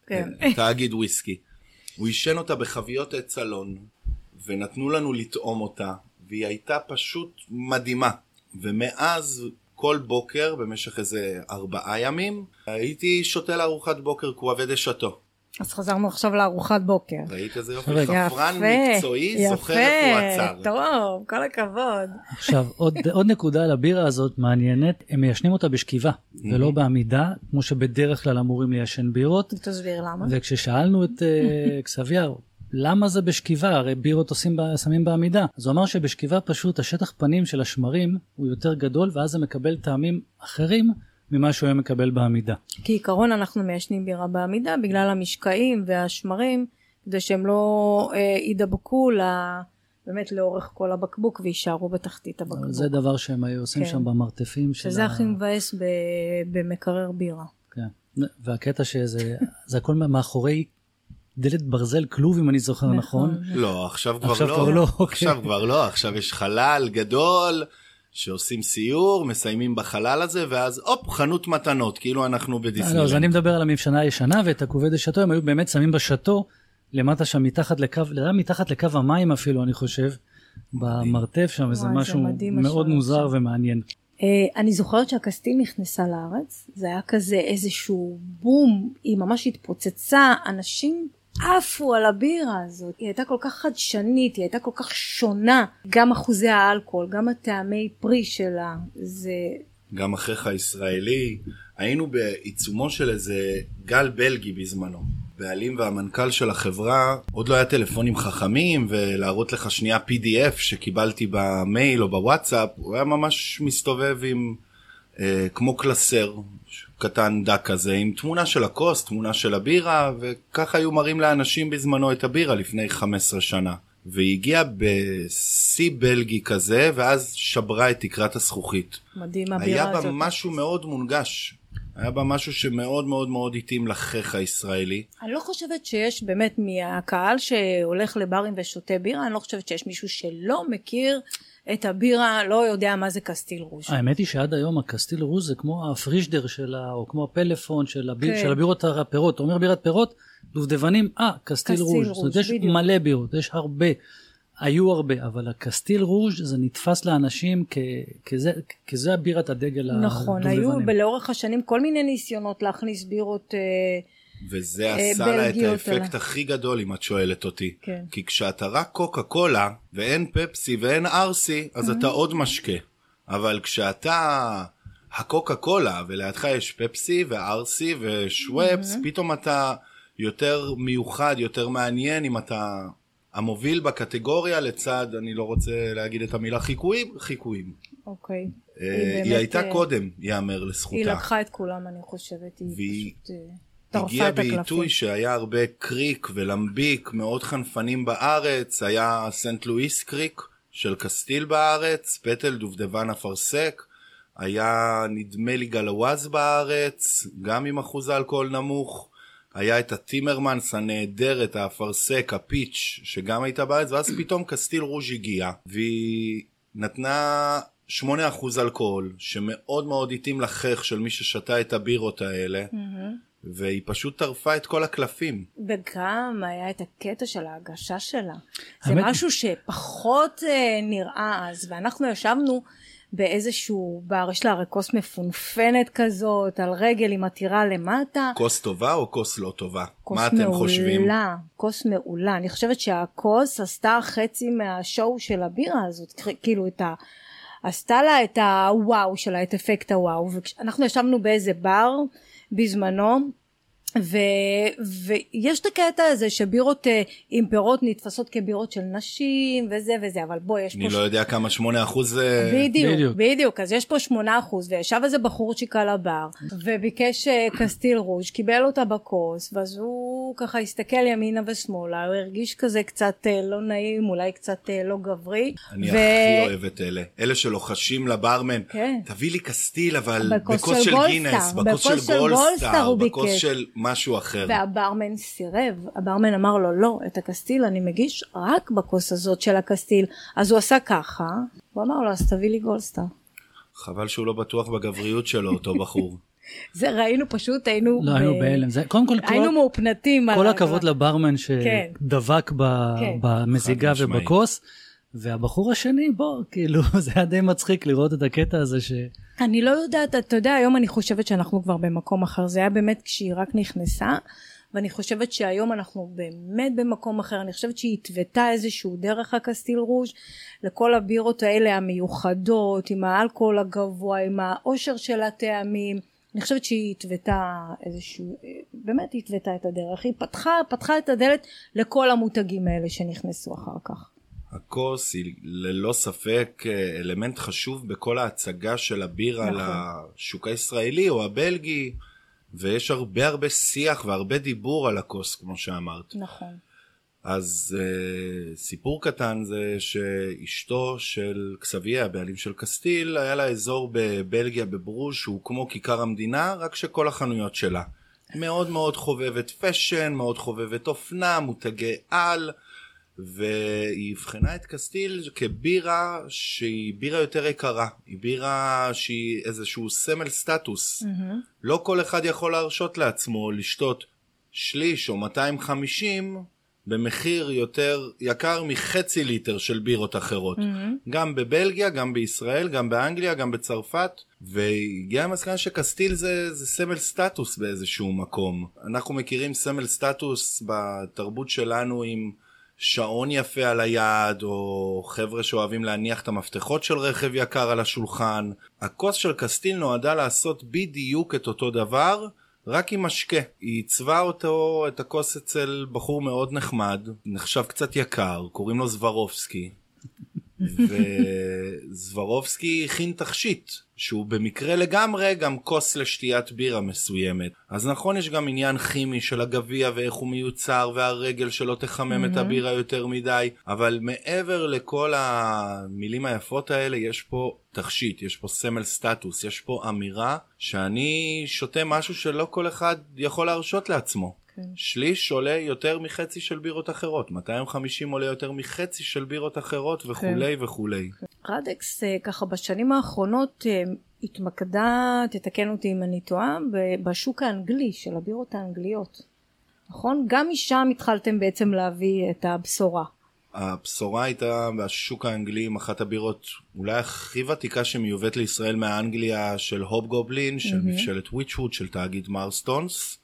כן. תאגיד וויסקי. הוא ישן אותה בחביות עץ אלון, ונתנו לנו לטעום אותה, והיא הייתה פשוט מדהימה. ומאז כל בוקר, במשך איזה ארבעה ימים, הייתי שותה לארוחת בוקר קוואבה דה שאטו. אז חזרנו עכשיו לארוחת בוקר. ראית איזה יופי? חפרן מקצועי, זוכר איפה הוא עצר. טוב, כל הכבוד. עכשיו, עוד, עוד נקודה על הבירה הזאת מעניינת, הם מיישנים אותה בשכיבה, ולא בעמידה, כמו שבדרך כלל אמורים ליישן בירות. תסביר למה. וכששאלנו את uh, קסביה, למה זה בשכיבה? הרי בירות עושים, שמים בעמידה. אז הוא אמר שבשכיבה פשוט השטח פנים של השמרים הוא יותר גדול, ואז זה מקבל טעמים אחרים, ממה שהוא היה מקבל בעמידה. כעיקרון אנחנו מיישנים בירה בעמידה, בגלל המשקעים והשמרים, כדי שהם לא אה, ידבקו לה, באמת לאורך כל הבקבוק, וישארו בתחתית הבקבוק. זה דבר שהם היו עושים כן. שם במרתפים. שזה הכי מבאס ב... במקרר בירה. כן, והקטע שזה זה הכל מאחורי דלת ברזל כלוב, אם אני זוכר נכון. לא, עכשיו כבר עכשיו לא. כבר לא, עכשיו כבר לא, עכשיו יש חלל גדול, שעושים סיור, מסיימים בחלל הזה, ואז אופ, חנות מתנות, כאילו אנחנו בדיסנילנד. אז אני מדבר על המבשנה הישנה, ואת הקובה דה שאטו, הם היו באמת שמים בשאטו, למטה שם מתחת לקו, מתחת לקו המים אפילו, אני חושב, במרתף שם, וזה משהו מאוד מוזר ומעניין. אני זוכרת שהקסטיל נכנסה לארץ, זה היה כזה איזשהו בום, היא ממש התפוצצה, אנשים עפו על הבירה הזאת, היא הייתה כל כך חדשנית, היא הייתה כל כך שונה, גם אחוזי האלכוהול, גם הטעמי פרי שלה, זה... גם אחיך הישראלי, היינו בעיצומו של איזה גל בלגי בזמנו. בעלים והמנכ"ל של החברה, עוד לא היה טלפונים חכמים, ולהראות לך שנייה פי די אף שקיבלתי במייל או בוואטסאפ, הוא היה ממש מסתובב עם, אה, כמו קלסר, קטן דק כזה, עם תמונה של הכוס, תמונה של הבירה, וככה היו מראים לאנשים בזמנו את הבירה לפני חמש עשרה שנה. והיא הגיעה בסי בלגי כזה, ואז שברה את תקרת הזכוכית. מדהים, הבירה הזאת. היה בה משהו מאוד מונגש. היה בה משהו שמאוד מאוד מאוד התאים לחך הישראלי. אני לא חושבת שיש באמת מהקהל שהולך לברים ושותה בירה, אני לא חושבת שיש מישהו שלא מכיר את הבירה, לא יודע מה זה קסטיל רוז'. האמת היא שעד היום הקסטיל רוז' זה כמו הפרישדר שלה, או כמו הפלאפון של, הביר, כן. של הבירות הפירות. אתה אומר בירת פירות, דובדבנים, אה, קסטיל רוז'. זאת אומרת, יש מלא בירות, יש הרבה. היו הרבה, אבל הקסטיל רוז' זה נתפס לאנשים כ- כזה, כזה הבירת הדגל הדובדבנים. נכון, היו בלאורך השנים כל מיני ניסיונות להכניס בירות אה, וזה אה, עשה לה את האפקט לה. הכי גדול, אם את שואלת אותי. כן. כי כשאתה רק קוקה קולה, ואין פפסי ואין ארסי, אז mm-hmm. אתה עוד משקה. אבל כשאתה הקוקה קולה, ולידך יש פפסי וארסי ושוואפס, mm-hmm. פתאום אתה יותר מיוחד, יותר מעניין, אם אתה... המוביל בקטגוריה לצד, אני לא רוצה להגיד את המילה חיקויים, חיקויים. אוקיי. היא הייתה קודם, יאמר לזכותה. היא לקחה את כולם, אני חושבת. היא פשוט הגיעה בעיתוי שהיה הרבה קריק ולמביק, מאוד חנפנים בארץ, היה סנט לואיס קריק של קסטיל בארץ, פטל דובדבן אפרסק, היה נדמה לי גלווז בארץ, גם עם אחוז אלכוהול נמוך, היה את הטימרמנס הנהדרת, האפרסק, הפיץ', שגם הייתה בארץ, ואז פתאום קסטיל רוז' הגיעה, והיא נתנה שמונה אחוז אלכוהול, שמאוד מאוד התאים לחך של מי ששתה את הבירות האלה, mm-hmm. והיא פשוט טרפה את כל הקלפים. וגם היה את הקטע של ההגשה שלה. זה האמת... משהו שפחות uh, נראה אז, ואנחנו ישבנו באיזשהו בר, יש לה הרי כוס מפונפנת כזאת, על רגל עם עתירה למטה. כוס טובה או כוס לא טובה? כוס מה אתם מעולה, חושבים? כוס מעולה. אני חושבת שהכוס עשתה חצי מהשואו של הבירה הזאת, כאילו את ה... עשתה לה את הוואו שלה, את אפקט הוואו. ואנחנו ישבנו באיזה בר בזמנו, ו... ויש את הקטע הזה שבירות עם פירות נתפסות כבירות של נשים וזה וזה, אבל בוא יש פה... אני לא יודע כמה שמונה אחוז זה... בדיוק, בדיוק, בדיוק, אז יש פה שמונה אחוז, וישב איזה בחורצ'יק על הבר, וביקש קסטיל רוז', קיבל אותה בכוס, ואז הוא ככה הסתכל ימינה ושמאלה, הוא הרגיש כזה קצת לא נעים, אולי קצת לא גברי. אני ו... הכי אוהבת אלה, אלה שלוחשים לברמן, כן. תביא לי קסטיל, אבל בכוס של גינס, בכוס של גולדסטאר, בכוס של... משהו אחר. והברמן סירב, הברמן אמר לו, לא, את הקסטיל אני מגיש רק בכוס הזאת של הקסטיל, אז הוא עשה ככה, הוא אמר לו, אז תביא לי גולדסטאר. חבל שהוא לא בטוח בגבריות שלו, אותו בחור. זה ראינו פשוט, היינו... לא, היינו בהלם. קודם כל, היינו מאופנתים. כל הכבוד לברמן שדבק במזיגה ובכוס, והבחור השני, בוא, כאילו, זה היה די מצחיק לראות את הקטע הזה ש... אני לא יודעת, אתה יודע, היום אני חושבת שאנחנו כבר במקום אחר, זה היה באמת כשהיא רק נכנסה, ואני חושבת שהיום אנחנו באמת במקום אחר, אני חושבת שהיא התוותה איזשהו דרך הקסטיל רוז' לכל הבירות האלה המיוחדות, עם האלכוהול הגבוה, עם העושר של הטעמים, אני חושבת שהיא התוותה איזשהו, באמת היא התוותה את הדרך, היא פתחה, פתחה את הדלת לכל המותגים האלה שנכנסו אחר כך. הכוס היא ללא ספק אלמנט חשוב בכל ההצגה של הבירה נכון. לשוק הישראלי או הבלגי, ויש הרבה הרבה שיח והרבה דיבור על הכוס כמו שאמרת. נכון. אז uh, סיפור קטן זה שאשתו של קסביה, הבעלים של קסטיל, היה לה אזור בבלגיה בברוז' שהוא כמו כיכר המדינה, רק שכל החנויות שלה. מאוד מאוד חובבת פשן, מאוד חובבת אופנה, מותגי על, והיא הבחנה את קסטיל כבירה שהיא בירה יותר יקרה, היא בירה שהיא איזשהו סמל סטטוס. Mm-hmm. לא כל אחד יכול להרשות לעצמו לשתות שליש או מאתיים וחמישים במחיר יותר יקר מחצי ליטר של בירות אחרות. Mm-hmm. גם בבלגיה, גם בישראל, גם באנגליה, גם בצרפת. והגיעה המסקנה שקסטיל זה, זה סמל סטטוס באיזשהו מקום. אנחנו מכירים סמל סטטוס בתרבות שלנו עם שעון יפה על היד, או חבר'ה שאוהבים להניח את המפתחות של רכב יקר על השולחן. הכוס של קסטיל נועדה לעשות בדיוק את אותו דבר, רק עם משקה. היא עיצבה אותו, את הכוס אצל בחור מאוד נחמד, נחשב קצת יקר, קוראים לו זוורובסקי. וזוורובסקי הכין תכשיט, שהוא במקרה לגמרי גם כוס לשתיית בירה מסוימת. אז נכון, יש גם עניין כימי של הגביע ואיך הוא מיוצר, והרגל שלא תחמם mm-hmm. את הבירה יותר מדי, אבל מעבר לכל המילים היפות האלה, יש פה תכשיט, יש פה סמל סטטוס, יש פה אמירה שאני שותה משהו שלא כל אחד יכול להרשות לעצמו. שליש עולה יותר מחצי של בירות אחרות, מאתיים וחמישים עולה יותר מחצי של בירות אחרות וכולי וכולי. רדקס ככה בשנים האחרונות התמקדה, תתקן אותי אם אני טועה, בשוק האנגלי של הבירות האנגליות. נכון? גם משם התחלתם בעצם להביא את הבשורה. הבשורה הייתה בשוק האנגלי עם אחת הבירות אולי הכי ותיקה שמיובאת לישראל מהאנגליה של הוב גובלין, של מבשלת וויצ'ווד, של תאגיד מרסטונס.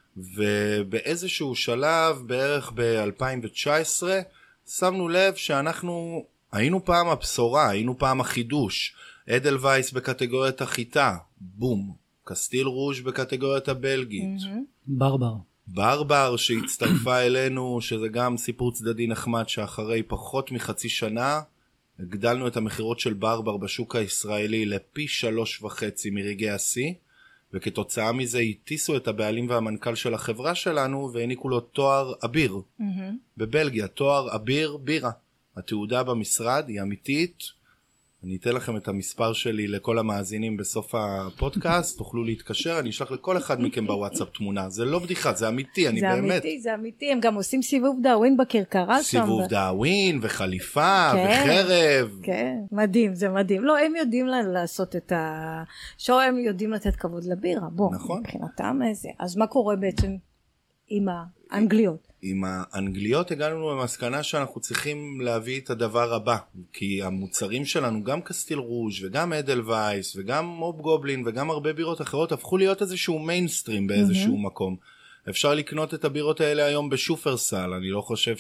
ובאיזשהו שלב בערך ב-אלפיים תשע עשרה שמנו לב שאנחנו היינו פעם הבשורה, היינו פעם החידוש. אדלווייס בקטגוריית החיטה, בום. קסטיל רוז' בקטגוריית הבלגית. ברבר. ברבר שהצטרפה אלינו, שזה גם סיפור צדדי נחמד, שאחרי פחות מחצי שנה הגדלנו את המחירות של ברבר בשוק הישראלי לפי שלוש וחצי מרגעי השיא. וכתוצאה מזה הטיסו את הבעלים והמנכ"ל של החברה שלנו והעניקו לו תואר אביר. Mm-hmm. בבלגיה, תואר אביר בירה. התעודה במשרד היא אמיתית. אני אתן לכם את המספר שלי לכל המאזינים בסוף הפודקאסט, תוכלו להתקשר, אני אשלח לכל אחד מכם בוואטסאפ תמונה. זה לא בדיחה, זה אמיתי, אני זה באמת. זה אמיתי, זה אמיתי, הם גם עושים סיבוב דאווין בכרכרה שם. סיבוב ו... דאווין וחליפה כן, וחרב. כן, מדהים, זה מדהים. לא, הם יודעים לעשות את השואו, הם יודעים לתת כבוד לבירה, בוא, נכון. מבחינתם איזה. אז מה קורה בעצם עם האנגליות? עם האנגליות הגענו למסקנה שאנחנו צריכים להביא את הדבר הבא, כי המוצרים שלנו, גם קסטיל רוז' וגם אדלווייס וגם מוב גובלין וגם הרבה בירות אחרות, הפכו להיות איזשהו מיינסטרים באיזשהו mm-hmm. מקום. אפשר לקנות את הבירות האלה היום בשופרסל, אני לא חושב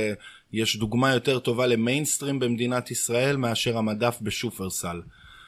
שיש דוגמה יותר טובה למיינסטרים במדינת ישראל מאשר המדף בשופרסל.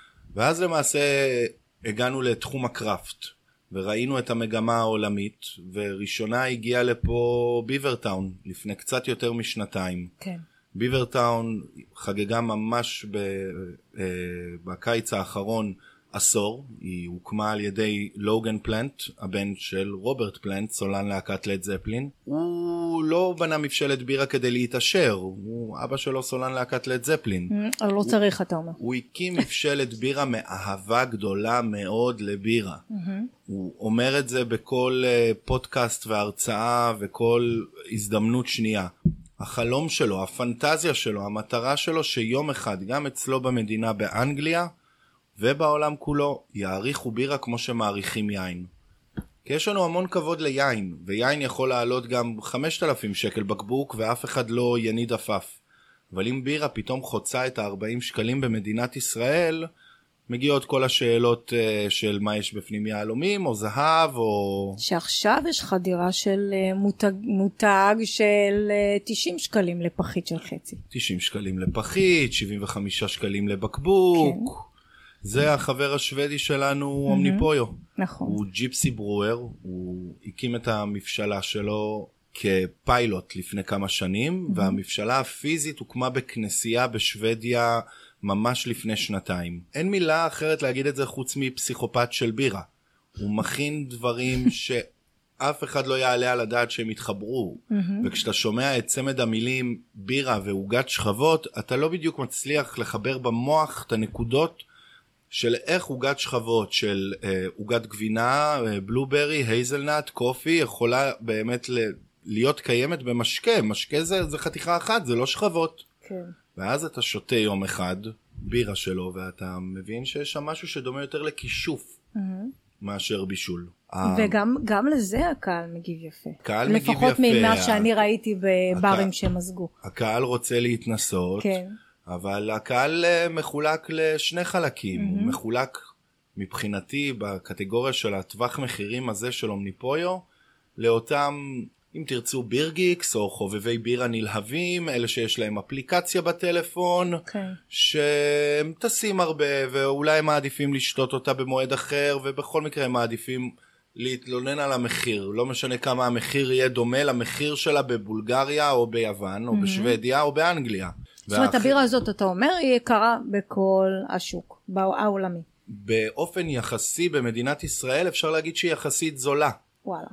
ואז למעשה הגענו לתחום הקראפט. וראינו את המגמה העולמית, וראשונה הגיעה לפה ביברטאון, לפני קצת יותר משנתיים. כן. ביברטאון חגגה ממש ב, אה, בקיץ האחרון עשור, היא הוקמה על ידי לוגן פלנט, הבן של רוברט פלנט, סולן להקת לד זפלין. הוא לא בנה מבשלת בירה כדי להתעשר, הוא אבא שלו סולן להקת לד זפלין. אבל לא צריך, אתה אומר. הוא הקים מבשלת בירה מאהבה גדולה מאוד לבירה. הוא אומר את זה בכל פודקאסט והרצאה וכל הזדמנות שנייה. החלום שלו, הפנטזיה שלו, המטרה שלו שיום אחד, גם אצלו במדינה באנגליה, ובעולם כולו יעריכו בירה כמו שמעריכים יין. כי יש לנו המון כבוד ליין, ויין יכול לעלות גם חמשת אלפים שקל בקבוק, ואף אחד לא יניד עפף. אבל אם בירה פתאום חוצה את ה-ארבעים שקלים במדינת ישראל, מגיעות כל השאלות uh, של מה יש בפנים יהלומים, או זהב, או... שעכשיו יש חדירה של uh, מותג, מותג של uh, תשעים שקלים לפחית של חצי. תשעים שקלים לפחית, שבעים וחמישה שקלים לבקבוק. כן. זה החבר השוודי שלנו, mm-hmm. אומניפויו. נכון. הוא ג'יפסי ברואר, הוא הקים את המפשלה שלו כפיילוט לפני כמה שנים, mm-hmm. והמפשלה הפיזית הוקמה בכנסייה בשוודיה ממש לפני שנתיים. אין מילה אחרת להגיד את זה חוץ מפסיכופת של בירה. הוא מכין דברים שאף אחד לא יעלה על הדעת שהם יתחברו. Mm-hmm. וכשאתה שומע את צמד המילים בירה ועוגת שכבות, אתה לא בדיוק מצליח לחבר במוח את הנקודות של איך עוגת שכבות של עוגת אה, גבינה, אה, בלוברי, הייזלנט, קופי, יכולה באמת ל- להיות קיימת במשקה. משקה זה, זה חתיכה אחת, זה לא שכבות. כן. ואז אתה שותה יום אחד בירה שלו, ואתה מבין שיש שם משהו שדומה יותר לכישוף mm-hmm. מאשר בישול. וגם גם לזה הקהל מגיב יפה. הקהל מגיב יפה. לפחות ממה שאני ראיתי בברים שמזגו. הקהל רוצה להתנסות. כן. אבל הקהל מחולק לשני חלקים. Mm-hmm. הוא מחולק מבחינתי בקטגוריה של הטווח מחירים הזה של אומניפויו, לאותם, אם תרצו, בירגיקס או חובבי בירה נלהבים, אלה שיש להם אפליקציה בטלפון, okay. שהם טסים הרבה ואולי הם מעדיפים לשתות אותה במועד אחר, ובכל מקרה הם מעדיפים להתלונן על המחיר. לא משנה כמה המחיר יהיה דומה למחיר שלה בבולגריה או ביוון או mm-hmm. בשוודיה או באנגליה. זאת אומרת, הבירה הזאת, אתה אומר, היא יקרה בכל השוק, העולמי. באופן יחסי במדינת ישראל, אפשר להגיד שהיא יחסית זולה. וואלה.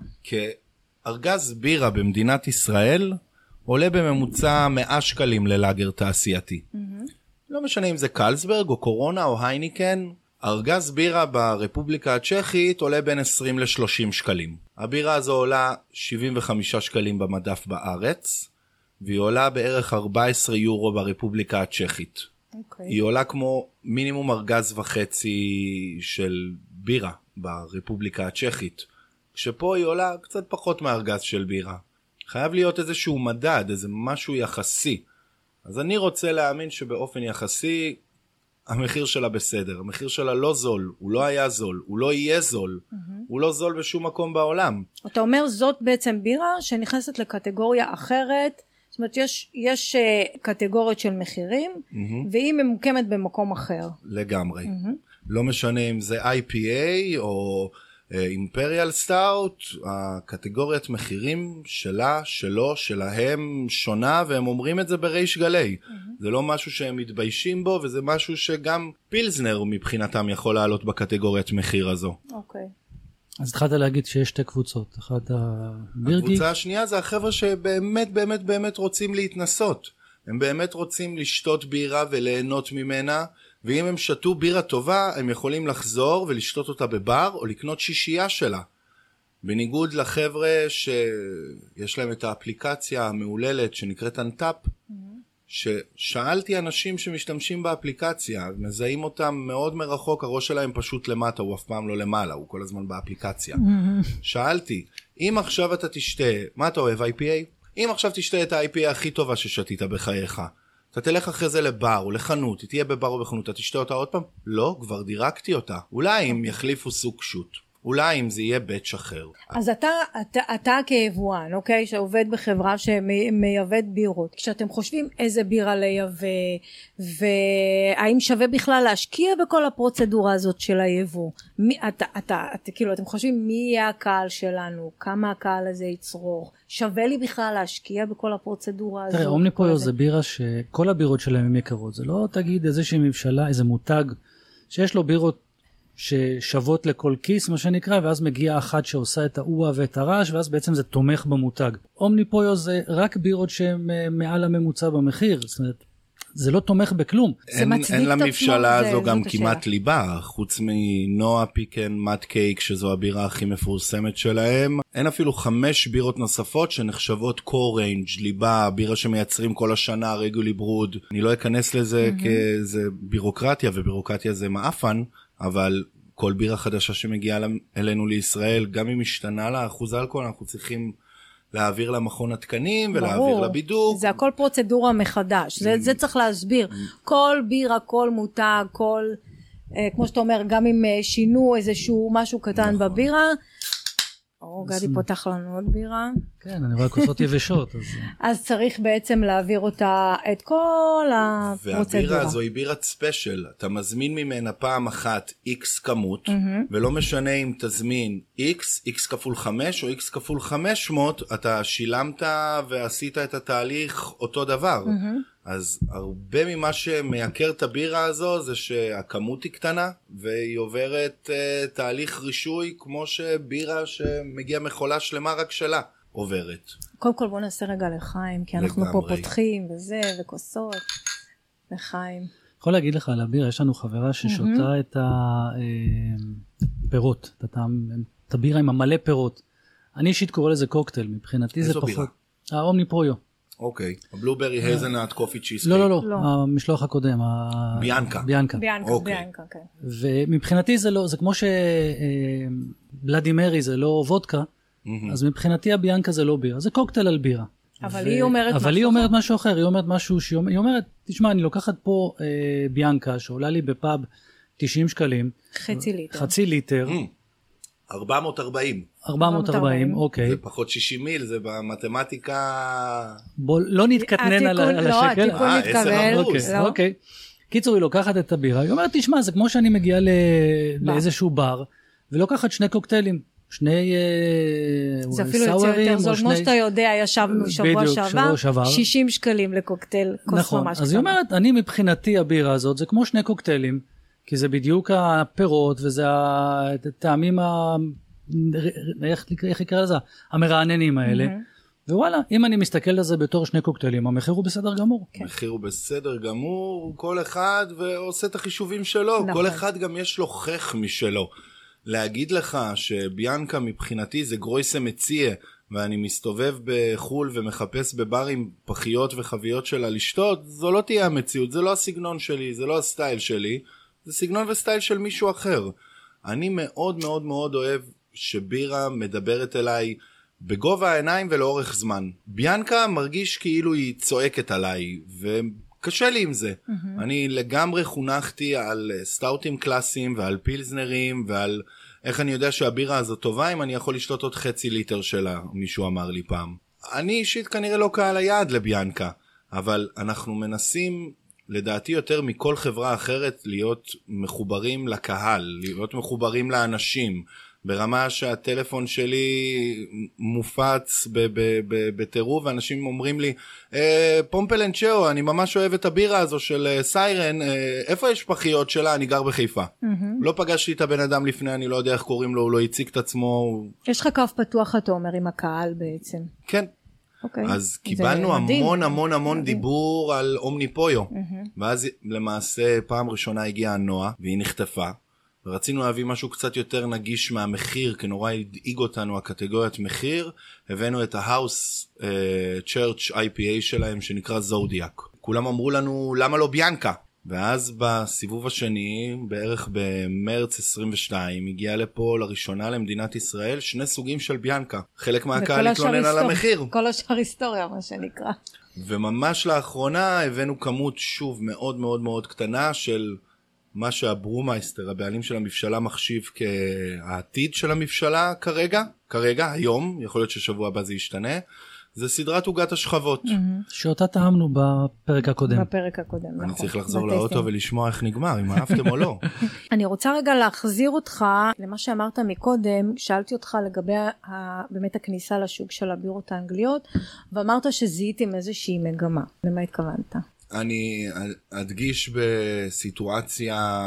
כארגז בירה במדינת ישראל, עולה בממוצע מאה שקלים ללאגר תעשייתי. Mm-hmm. לא משנה אם זה קלסברג או קורונה או הייניקן, ארגז בירה ברפובליקה הצ'כית עולה בין עשרים לשלושים שקלים. הבירה הזו עולה שבעים וחמישה שקלים במדף בארץ, והיא עולה בערך ארבעה עשר יורו ברפובליקה הצ'כית. Okay. היא עולה כמו מינימום ארגז וחצי של בירה ברפובליקה הצ'כית. כשפה היא עולה קצת פחות מארגז של בירה. חייב להיות איזשהו מדד, איזה משהו יחסי. אז אני רוצה להאמין שבאופן יחסי המחיר שלה בסדר. המחיר שלה לא זול, הוא לא היה זול, הוא לא יהיה זול. Mm-hmm. הוא לא זול בשום מקום בעולם. אתה אומר זאת בעצם בירה שנכנסת לקטגוריה אחרת, זאת אומרת, יש, יש uh, קטגוריות של מחירים, mm-hmm. והיא ממוקמת במקום אחר. לגמרי. Mm-hmm. לא משנה אם זה איי פי איי או אימפריאל uh, סטאוט, הקטגוריית מחירים שלה, שלו, שלהם שונה, והם אומרים את זה בריש גלי. Mm-hmm. זה לא משהו שהם מתביישים בו, וזה משהו שגם פילזנר מבחינתם יכול לעלות בקטגוריית מחיר הזו. אוקיי. Okay. אז התחלת להגיד שיש שתי קבוצות, אחת הבירגיק. הקבוצה השנייה זה החבר'ה שבאמת באמת באמת רוצים להתנסות. הם באמת רוצים לשתות בירה וליהנות ממנה, ואם הם שתו בירה טובה, הם יכולים לחזור ולשתות אותה בבר או לקנות שישייה שלה. בניגוד לחבר'ה שיש להם את האפליקציה המעוללת שנקראת אנטאפ, mm-hmm. ששאלתי אנשים שמשתמשים באפליקציה, מזהים אותם מאוד מרחוק, הראש שלהם פשוט למטה, הוא אף פעם לא למעלה, הוא כל הזמן באפליקציה. Mm-hmm. שאלתי, אם עכשיו אתה תשתה, מה אתה אוהב, איי פי איי? אם עכשיו תשתה את ה-איי פי איי הכי טובה ששתית בחייך, אתה תלך אחרי זה לבר או לחנות, תהיה בבר או בחנות, אתה תשתה אותה עוד פעם? לא, כבר דירקתי אותה. אולי אם יחליפו סוג שוט. אולי אם זה יהיה בית אחר. אז אתה, אתה, אתה כיבואן, אוקיי, שעובד בחברה שמייבאת בירות, כשאתם חושבים איזה בירה לייבא, והאם שווה בכלל להשקיע בכל הפרוצדורה הזאת של היבוא, מי, אתה, אתה, אתה, כאילו, אתם חושבים מי יהיה הקהל שלנו, כמה הקהל הזה יצרוך, שווה לי בכלל להשקיע בכל הפרוצדורה הזאת? תראה, אומניפויו זה בירה שכל הבירות שלהם הם יקרות, זה לא תגיד איזושהי מבשלה, איזה מותג, שיש לו בירות ששוות לכל כיס, מה שנקרא, ואז מגיע אחת שעושה את האוה ואת הרעש, ואז בעצם זה תומך במותג. אומניפויו זה רק בירות שהן מעל הממוצע במחיר, זאת אומרת, זה לא תומך בכלום. אין, אין למבשלה הזו גם כמעט ליבה, חוץ מנועה פיקן מאט קייק, שזו הבירה הכי מפורסמת שלהם. אין אפילו חמש בירות נוספות שנחשבות קור ריינג' ליבה, בירה שמייצרים כל השנה, רגולי ברוד. אני לא אכנס לזה mm-hmm. כאיזה בירוקרטיה, ובירוקרטיה זה מאפן, אבל כל בירה חדשה שמגיעה אלינו לישראל, גם אם משתנה לה אחוז אלכוהול, אנחנו צריכים להעביר למכון התקנים ולהעביר לבידוק. זה הכל פרוצדורה מחדש, זה, זה צריך להסביר. כל בירה, כל מותג, כל, אה, כמו שאתה אומר, גם אם שינו איזשהו משהו קטן נכון. בבירה, או גדי פותח לנו עוד בירה. כן, אני רואה כוסות יבשות. אז... אז צריך בעצם להעביר אותה את כל הפרוצדורה. והבירה הזו היא בירת ספיישל. אתה מזמין ממנה פעם אחת X כמות, mm-hmm. ולא משנה אם תזמין X, X כפול חמש או X כפול חמש מאות, אתה שילמת ועשית את התהליך אותו דבר. Mm-hmm. אז הרבה ממה שמייקר את הבירה הזו זה שהכמות היא קטנה והיא עוברת uh, תהליך רישוי כמו שבירה שמגיע מחולה שלמה רק שלה עוברת. קודם כל בוא נעשה רגע לחיים כי אנחנו לגמרי. פה פותחים וזה וכוסות לחיים. יכול להגיד לך על הבירה, יש לנו חברה ששותה mm-hmm. את הפירות, את, את הבירה עם המלא פירות. אני אישית קורא לזה קוקטייל, מבחינתי זה פחות. בירה? האומני פרויו. אוקיי, הבלוברי הזנאט קופי צ'יזקייק. לא, לא, לא, המשלוח הקודם. ביאנקה. ביאנקה. ביאנקה, ביאנקה, כן. ומבחינתי זה לא, זה כמו שבלאדי מרי זה לא וודקה, אז מבחינתי הביאנקה זה לא בירה, זה קוקטייל על בירה. אבל היא אומרת משהו אחר. אבל היא אומרת משהו אחר, היא אומרת משהו, היא אומרת, תשמע, אני לוקחת פה ביאנקה שעולה לי בפאב תשעים שקלים. חצי ליטר. חצי ליטר. ארבע מאות וארבעים. ארבע מאות וארבעים, אוקיי. זה פחות שישים מיל, זה במתמטיקה... בוא, לא נתקטנן על השקל. לא, התיקון מתקבל. אוקיי. קיצור, היא לוקחת את הבירה, היא אומרת, תשמע, זה כמו שאני מגיעה לאיזשהו בר, ולוקחת שני קוקטיילים, שני סאוורים. זה אפילו יוצא יותר זול, כמו שאתה יודע, ישבנו שבוע שעבר, שישים שקלים לקוקטייל, כוס ממש קטנה. נכון, אז היא אומרת, אני מבחינתי הבירה הזאת, זה כמו שני קוקטיילים, כי זה בדיוק הפירות, וזה הטעמים, איך יקרא לזה? המרעננים האלה. ווואלה, אם אני מסתכל על זה בתור שני קוקטיילים, המחיר הוא בסדר גמור. המחיר הוא בסדר גמור, כל אחד ועושה את החישובים שלו, כל אחד גם יש לו חך משלו. להגיד לך שביאנקה מבחינתי זה גרויסה מציע, ואני מסתובב בחול ומחפש בברים פחיות וחביות שלה לשתות, זו לא תהיה המציאות, זה לא הסגנון שלי, זה לא הסטייל שלי, זה סגנון וסטייל של מישהו אחר. אני מאוד מאוד מאוד אוהב שבירה מדברת אליי בגובה העיניים ולאורך זמן. ביאנקה מרגיש כאילו היא צועקת עליי, וקשה לי עם זה. Mm-hmm. אני לגמרי חונכתי על סטאוטים קלאסיים ועל פילזנרים ועל איך אני יודע שהבירה הזו טובה אם אני יכול לשתות עוד חצי ליטר שלה, מישהו אמר לי פעם. אני אישית כנראה לא קהל היעד לביאנקה, אבל אנחנו מנסים לדעתי יותר מכל חברה אחרת להיות מחוברים לקהל, להיות מחוברים לאנשים, ברמה שהטלפון שלי מופץ בטירוב, ואנשים אומרים לי, פומפל אנד צ'או, אני ממש אוהב את הבירה הזו של סיירן, איפה יש פחיות שלה? אני גר בחיפה. לא פגשתי את הבן אדם לפני, אני לא יודע איך קוראים לו, הוא לא הציג את עצמו. יש לך קו פתוח, אתה אומר, עם הקהל בעצם. כן. אז קיבלנו המון המון המון דיבור על אומני פויו, ואז למעשה פעם ראשונה הגיעה הנועה, והיא נחטפה, ורצינו להביא משהו קצת יותר נגיש מהמחיר, כי נורא הדאיג אותנו הקטגוריית מחיר, הבאנו את ההאוס צ'רץ' איי פי איי שלהם שנקרא זודיאק. כולם אמרו לנו למה לא ביאנקה? ואז בסיבוב השני, בערך במרץ עשרים ושתיים, הגיע לפה לראשונה למדינת ישראל שני סוגים של ביאנקה. חלק מהקהל התלונן על המחיר. כל השאר היסטוריה, מה שנקרא. וממש לאחרונה הבאנו כמות שוב מאוד מאוד מאוד קטנה של מה שהברומייסטר, הבעלים של המבשלה, מחשיב כעתיד של המבשלה כרגע, כרגע, היום, יכול להיות ששבוע הבא זה ישתנה. זה סדרת עוגת השכבות. שאותה טעמנו בפרק הקודם. בפרק הקודם, נכון. אני צריך לחזור לאוטו ולשמוע איך נגמר, אם אהבתם או לא. אני רוצה רגע להחזיר אותך למה שאמרת מקודם, שאלתי אותך לגבי באמת הכניסה לשוק של הבירות האנגליות, ואמרת שזיהיתם איזושהי מגמה. למה התכוונת? אני אדגיש בסיטואציה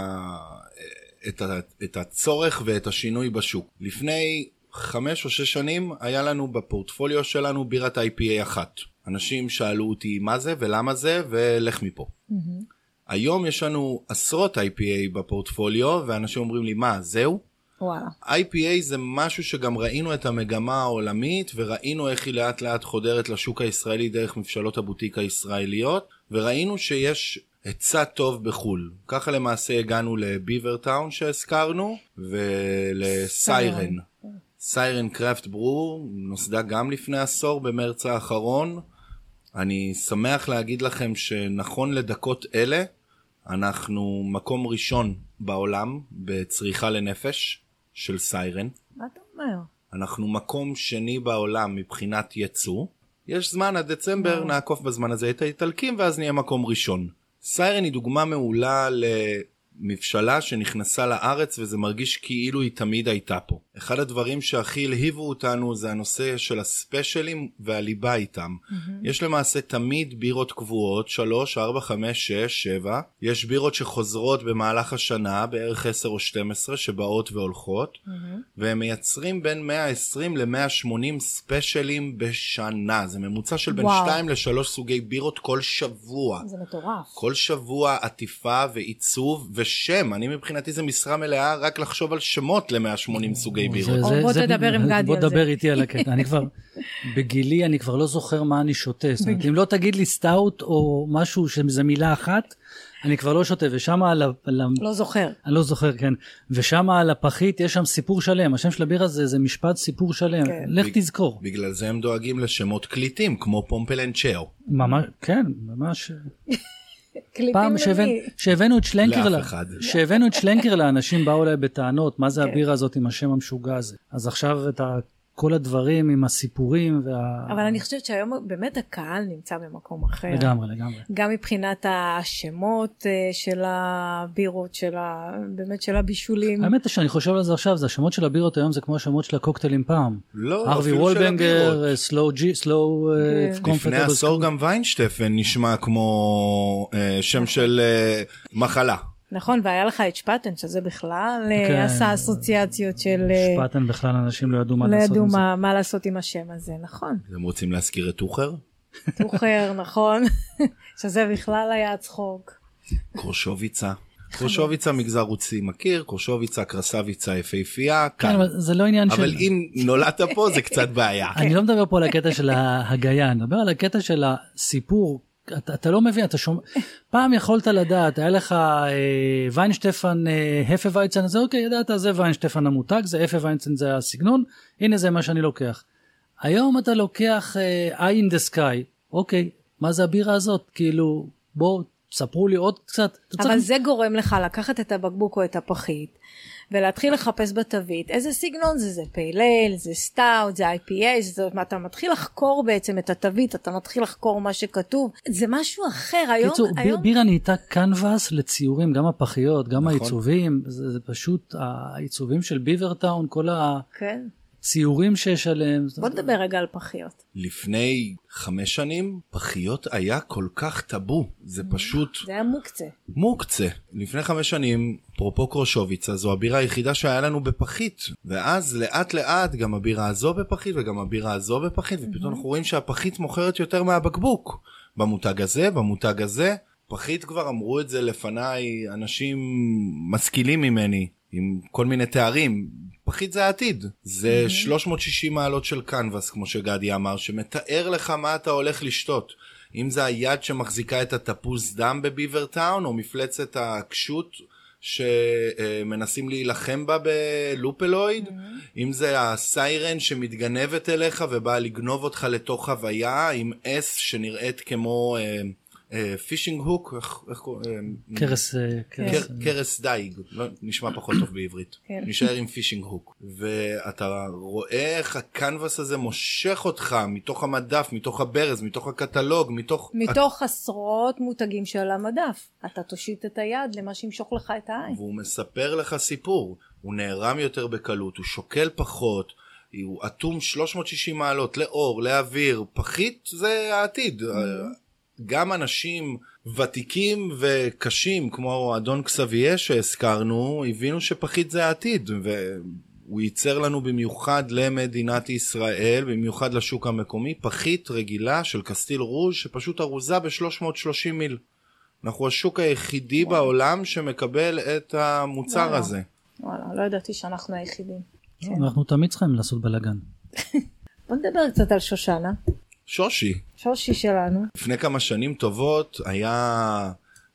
את הצורך ואת השינוי בשוק. לפני חמש או שש שנים היה לנו בפורטפוליו שלנו בירת איי פי איי אחת. אנשים שאלו אותי מה זה ולמה זה ולך מפה. Mm-hmm. היום יש לנו עשרות איי פי איי בפורטפוליו, ואנשים אומרים לי מה, זהו? וואלה. איי פי איי זה משהו שגם ראינו את המגמה העולמית, וראינו איך היא לאט לאט חודרת לשוק הישראלי דרך מבשלות הבוטיק הישראליות, וראינו שיש עצה טוב בחול. ככה למעשה הגענו לביברטאון שהזכרנו, ולסיירן. סיירן קראפט ברו נוסדה גם לפני עשור במרץ האחרון. אני שמח להגיד לכם שנכון לדקות אלה, אנחנו מקום ראשון בעולם בצריכה לנפש של סיירן. מה אתה אומר? אנחנו מקום שני בעולם מבחינת יצוא. יש זמן עד דצמבר, נעקוף בזמן הזה את האיטלקים ואז נהיה מקום ראשון. סיירן היא דוגמה מעולה למבשלה שנכנסה לארץ וזה מרגיש כאילו היא תמיד הייתה פה. אחד הדברים שהכי הלהיבו אותנו זה הנושא של הספיישלים והליבה איתם. Mm-hmm. יש למעשה תמיד בירות קבועות, שלוש, ארבע, חמש, שש, שבע. יש בירות שחוזרות במהלך השנה, בערך עשר או שתים עשרה, שבאות והולכות. Mm-hmm. והם מייצרים בין מאה ועשרים ל-מאה ושמונים ספיישלים בשנה. זה ממוצע של בין שתיים לשלוש סוגי בירות כל שבוע. זה מטורף. כל שבוע עטיפה ועיצוב ושם. אני מבחינתי זה משרה מלאה רק לחשוב על שמות ל-מאה ושמונים סוגי בירות. בוא תדבר עם גדי על זה. בוא תדבר איתי על הקטע. אני כבר, בגילי אני כבר לא זוכר מה אני שותה. זאת אומרת, אם לא תגיד לי סטאוט או משהו שזה מילה אחת, אני כבר לא שותה. ושם על ה... לא זוכר. אני לא זוכר, כן. ושם על הפחית יש שם סיפור שלם. השם של הבירה זה, זה משפט סיפור שלם. לך תזכור. בגלל זה הם דואגים לשמות קליטים, כמו פומפלנצ'או. ממש, כן, ממש... פעם שהבאנו את שלנקר שהבאנו את שלנקר לאנשים באו אליי בטענות מה זה הבירה הזאת עם השם המשוגע הזה. אז עכשיו את כל הדברים עם הסיפורים וה... אבל אני חושבת שהיום באמת הקהל נמצא במקום אחר. לגמרי, לגמרי. גם מבחינת השמות של הבירות, של ה... באמת של הבישולים. האמת היא שאני חושב על זה עכשיו, זה השמות של הבירות היום זה כמו השמות של הקוקטיילים פעם. לא, ארווי וולבנגר, סלואו ג'י, סלואו קומפטבל. לפני עשור גם ויינשטפן נשמע כמו שם של מחלה. נכון, והיה לך את שפטן, שזה בכלל עשה אסוציאציות של... שפטן בכלל אנשים לא ידעו מה לעשות עם זה. לא ידעו מה לעשות עם השם הזה, נכון. אתם רוצים להזכיר את טוחר? טוחר, נכון. שזה בכלל היה צחוק. קרושוביצה. קרושוביצה מגזר רוסי מכיר, קרושוביצה, קרסביצה, יפהפייה. כן, אבל זה לא עניין של... אבל אם נולדת פה זה קצת בעיה. אני לא מדבר פה על הקטע של ההגייה, אני מדבר על הקטע של הסיפור, אתה, אתה לא מבין, אתה שומע, פעם יכולת לדעת, היה לך אה, ויינשטפן, אה, הפה וייצן, זה אוקיי, ידעת, זה ויינשטפן המותג, זה הפה וייצן, זה הסגנון, הנה זה מה שאני לוקח. היום אתה לוקח אה, eye in the sky, אוקיי, מה זה הבירה הזאת? כאילו, בואו, ספרו לי עוד קצת. אבל צריך... זה גורם לך לקחת את הבקבוק או את הפחית, ולהתחיל לחפש בתווית, איזה סגנון זה? זה פיילל, זה סטאוט, זה איי פי איי, זה, אתה מתחיל לחקור בעצם את התווית, אתה מתחיל לחקור מה שכתוב, זה משהו אחר. היום, קיצור, היום... בירה נהייתה קנבס לציורים, גם הפחיות, גם נכון. העיצובים, זה, זה פשוט העיצובים של ביברטאון, כל ה... כן. ציורים שיש עליהם. בוא נדבר רגע על פחיות. לפני חמש שנים, פחיות היה כל כך טאבו. זה פשוט... זה היה מוקצה. מוקצה. לפני חמש שנים, פרופו קרושוביצה, זו הבירה היחידה שהיה לנו בפחית. ואז לאט לאט גם הבירה הזו בפחית וגם הבירה הזו בפחית, ופתאום אנחנו רואים שהפחית מוכרת יותר מהבקבוק. במותג הזה, במותג הזה. פחית כבר אמרו את זה לפניי אנשים משכילים ממני, עם כל מיני תארים. פחית זה העתיד, זה mm-hmm. שלוש מאות ושישים מעלות של קנבס, כמו שגדי אמר, שמתאר לך מה אתה הולך לשתות. אם זה היד שמחזיקה את התפוס דם בביברטאון, או מפלצת הקשות שמנסים להילחם בה בלופלויד, mm-hmm. אם זה הסיירן שמתגנבת אליך ובאה לגנוב אותך לתוך הוויה, עם אס שנראית כמו... פישינג הוק, איך קוראים? קרס, קרס דייג, נשמע פחות טוב בעברית. נשאר עם פישינג הוק. ואתה רואה איך הקנבס הזה מושך אותך מתוך המדף, מתוך הברז, מתוך הקטלוג, מתוך... מתוך עשרות מותגים של המדף. אתה תושיט את היד למה שימשוך לך את העין. והוא מספר לך סיפור. הוא נערם יותר בקלות, הוא שוקל פחות, הוא אטום שלוש מאות ושישים מעלות, לאור, לאוויר. פחית זה העתיד. גם אנשים ותיקים וקשים, כמו אדון קסביה שהזכרנו, הבינו שפחית זה העתיד, והוא ייצר לנו במיוחד למדינת ישראל, במיוחד לשוק המקומי, פחית רגילה של קסטיל רוז' שפשוט ארוזה ב-שלוש מאות ושלושים מיל. אנחנו השוק היחידי וואלה. בעולם שמקבל את המוצר וואלה. הזה. וואלה, לא ידעתי שאנחנו היחידים. אנחנו תמיד צריכים לעשות בלגן. בוא נדבר קצת על שושנה. שושי. שושי שלנו. לפני כמה שנים טובות היה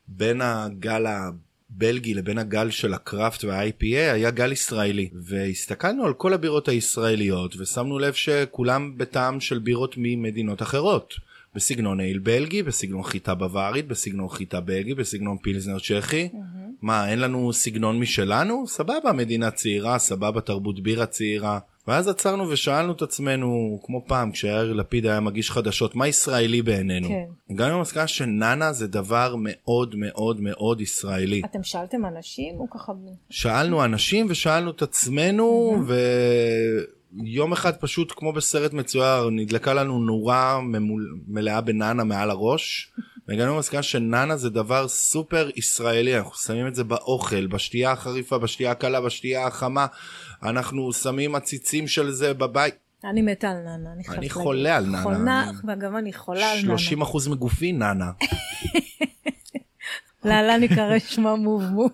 בין הגל הבלגי לבין הגל של הקראפט וה-איי פי איי היה גל ישראלי, והסתכלנו על כל הבירות הישראליות ושמנו לב שכולם בטעם של בירות ממדינות אחרות, בסגנון אייל בלגי, בסגנון חיטה בווארית, בסגנון חיטה בלגי, בסגנון פילזנר צ'כי. mm-hmm. מה, אין לנו סגנון משלנו? סבבה, מדינה צעירה, סבבה, תרבות בירה צעירה. ואז עצרנו ושאלנו את עצמנו, כמו פעם, כשיאיר לפיד היה מגיש חדשות, מה ישראלי בעינינו? כן. הגענו למסקנה שננה זה דבר מאוד מאוד מאוד ישראלי. אתם שאלתם אנשים או ככה? שאלנו אנשים ושאלנו את עצמנו, mm-hmm. ויום אחד פשוט כמו בסרט מצויר, נדלקה לנו נורה ממול... מלאה בננה מעל הראש, והגענו למסקנה שננה זה דבר סופר ישראלי, אנחנו שמים את זה באוכל, בשתייה החריפה, בשתייה הקלה, בשתייה החמה, אנחנו שמים עציצים של זה בבית. אני מתה על ננה. אני, אני חולה על ננה. חולה, וגם אני חולה על ננה. שלושים אחוז מגופי ננה. לאללה נקרא שמה מוב מוב.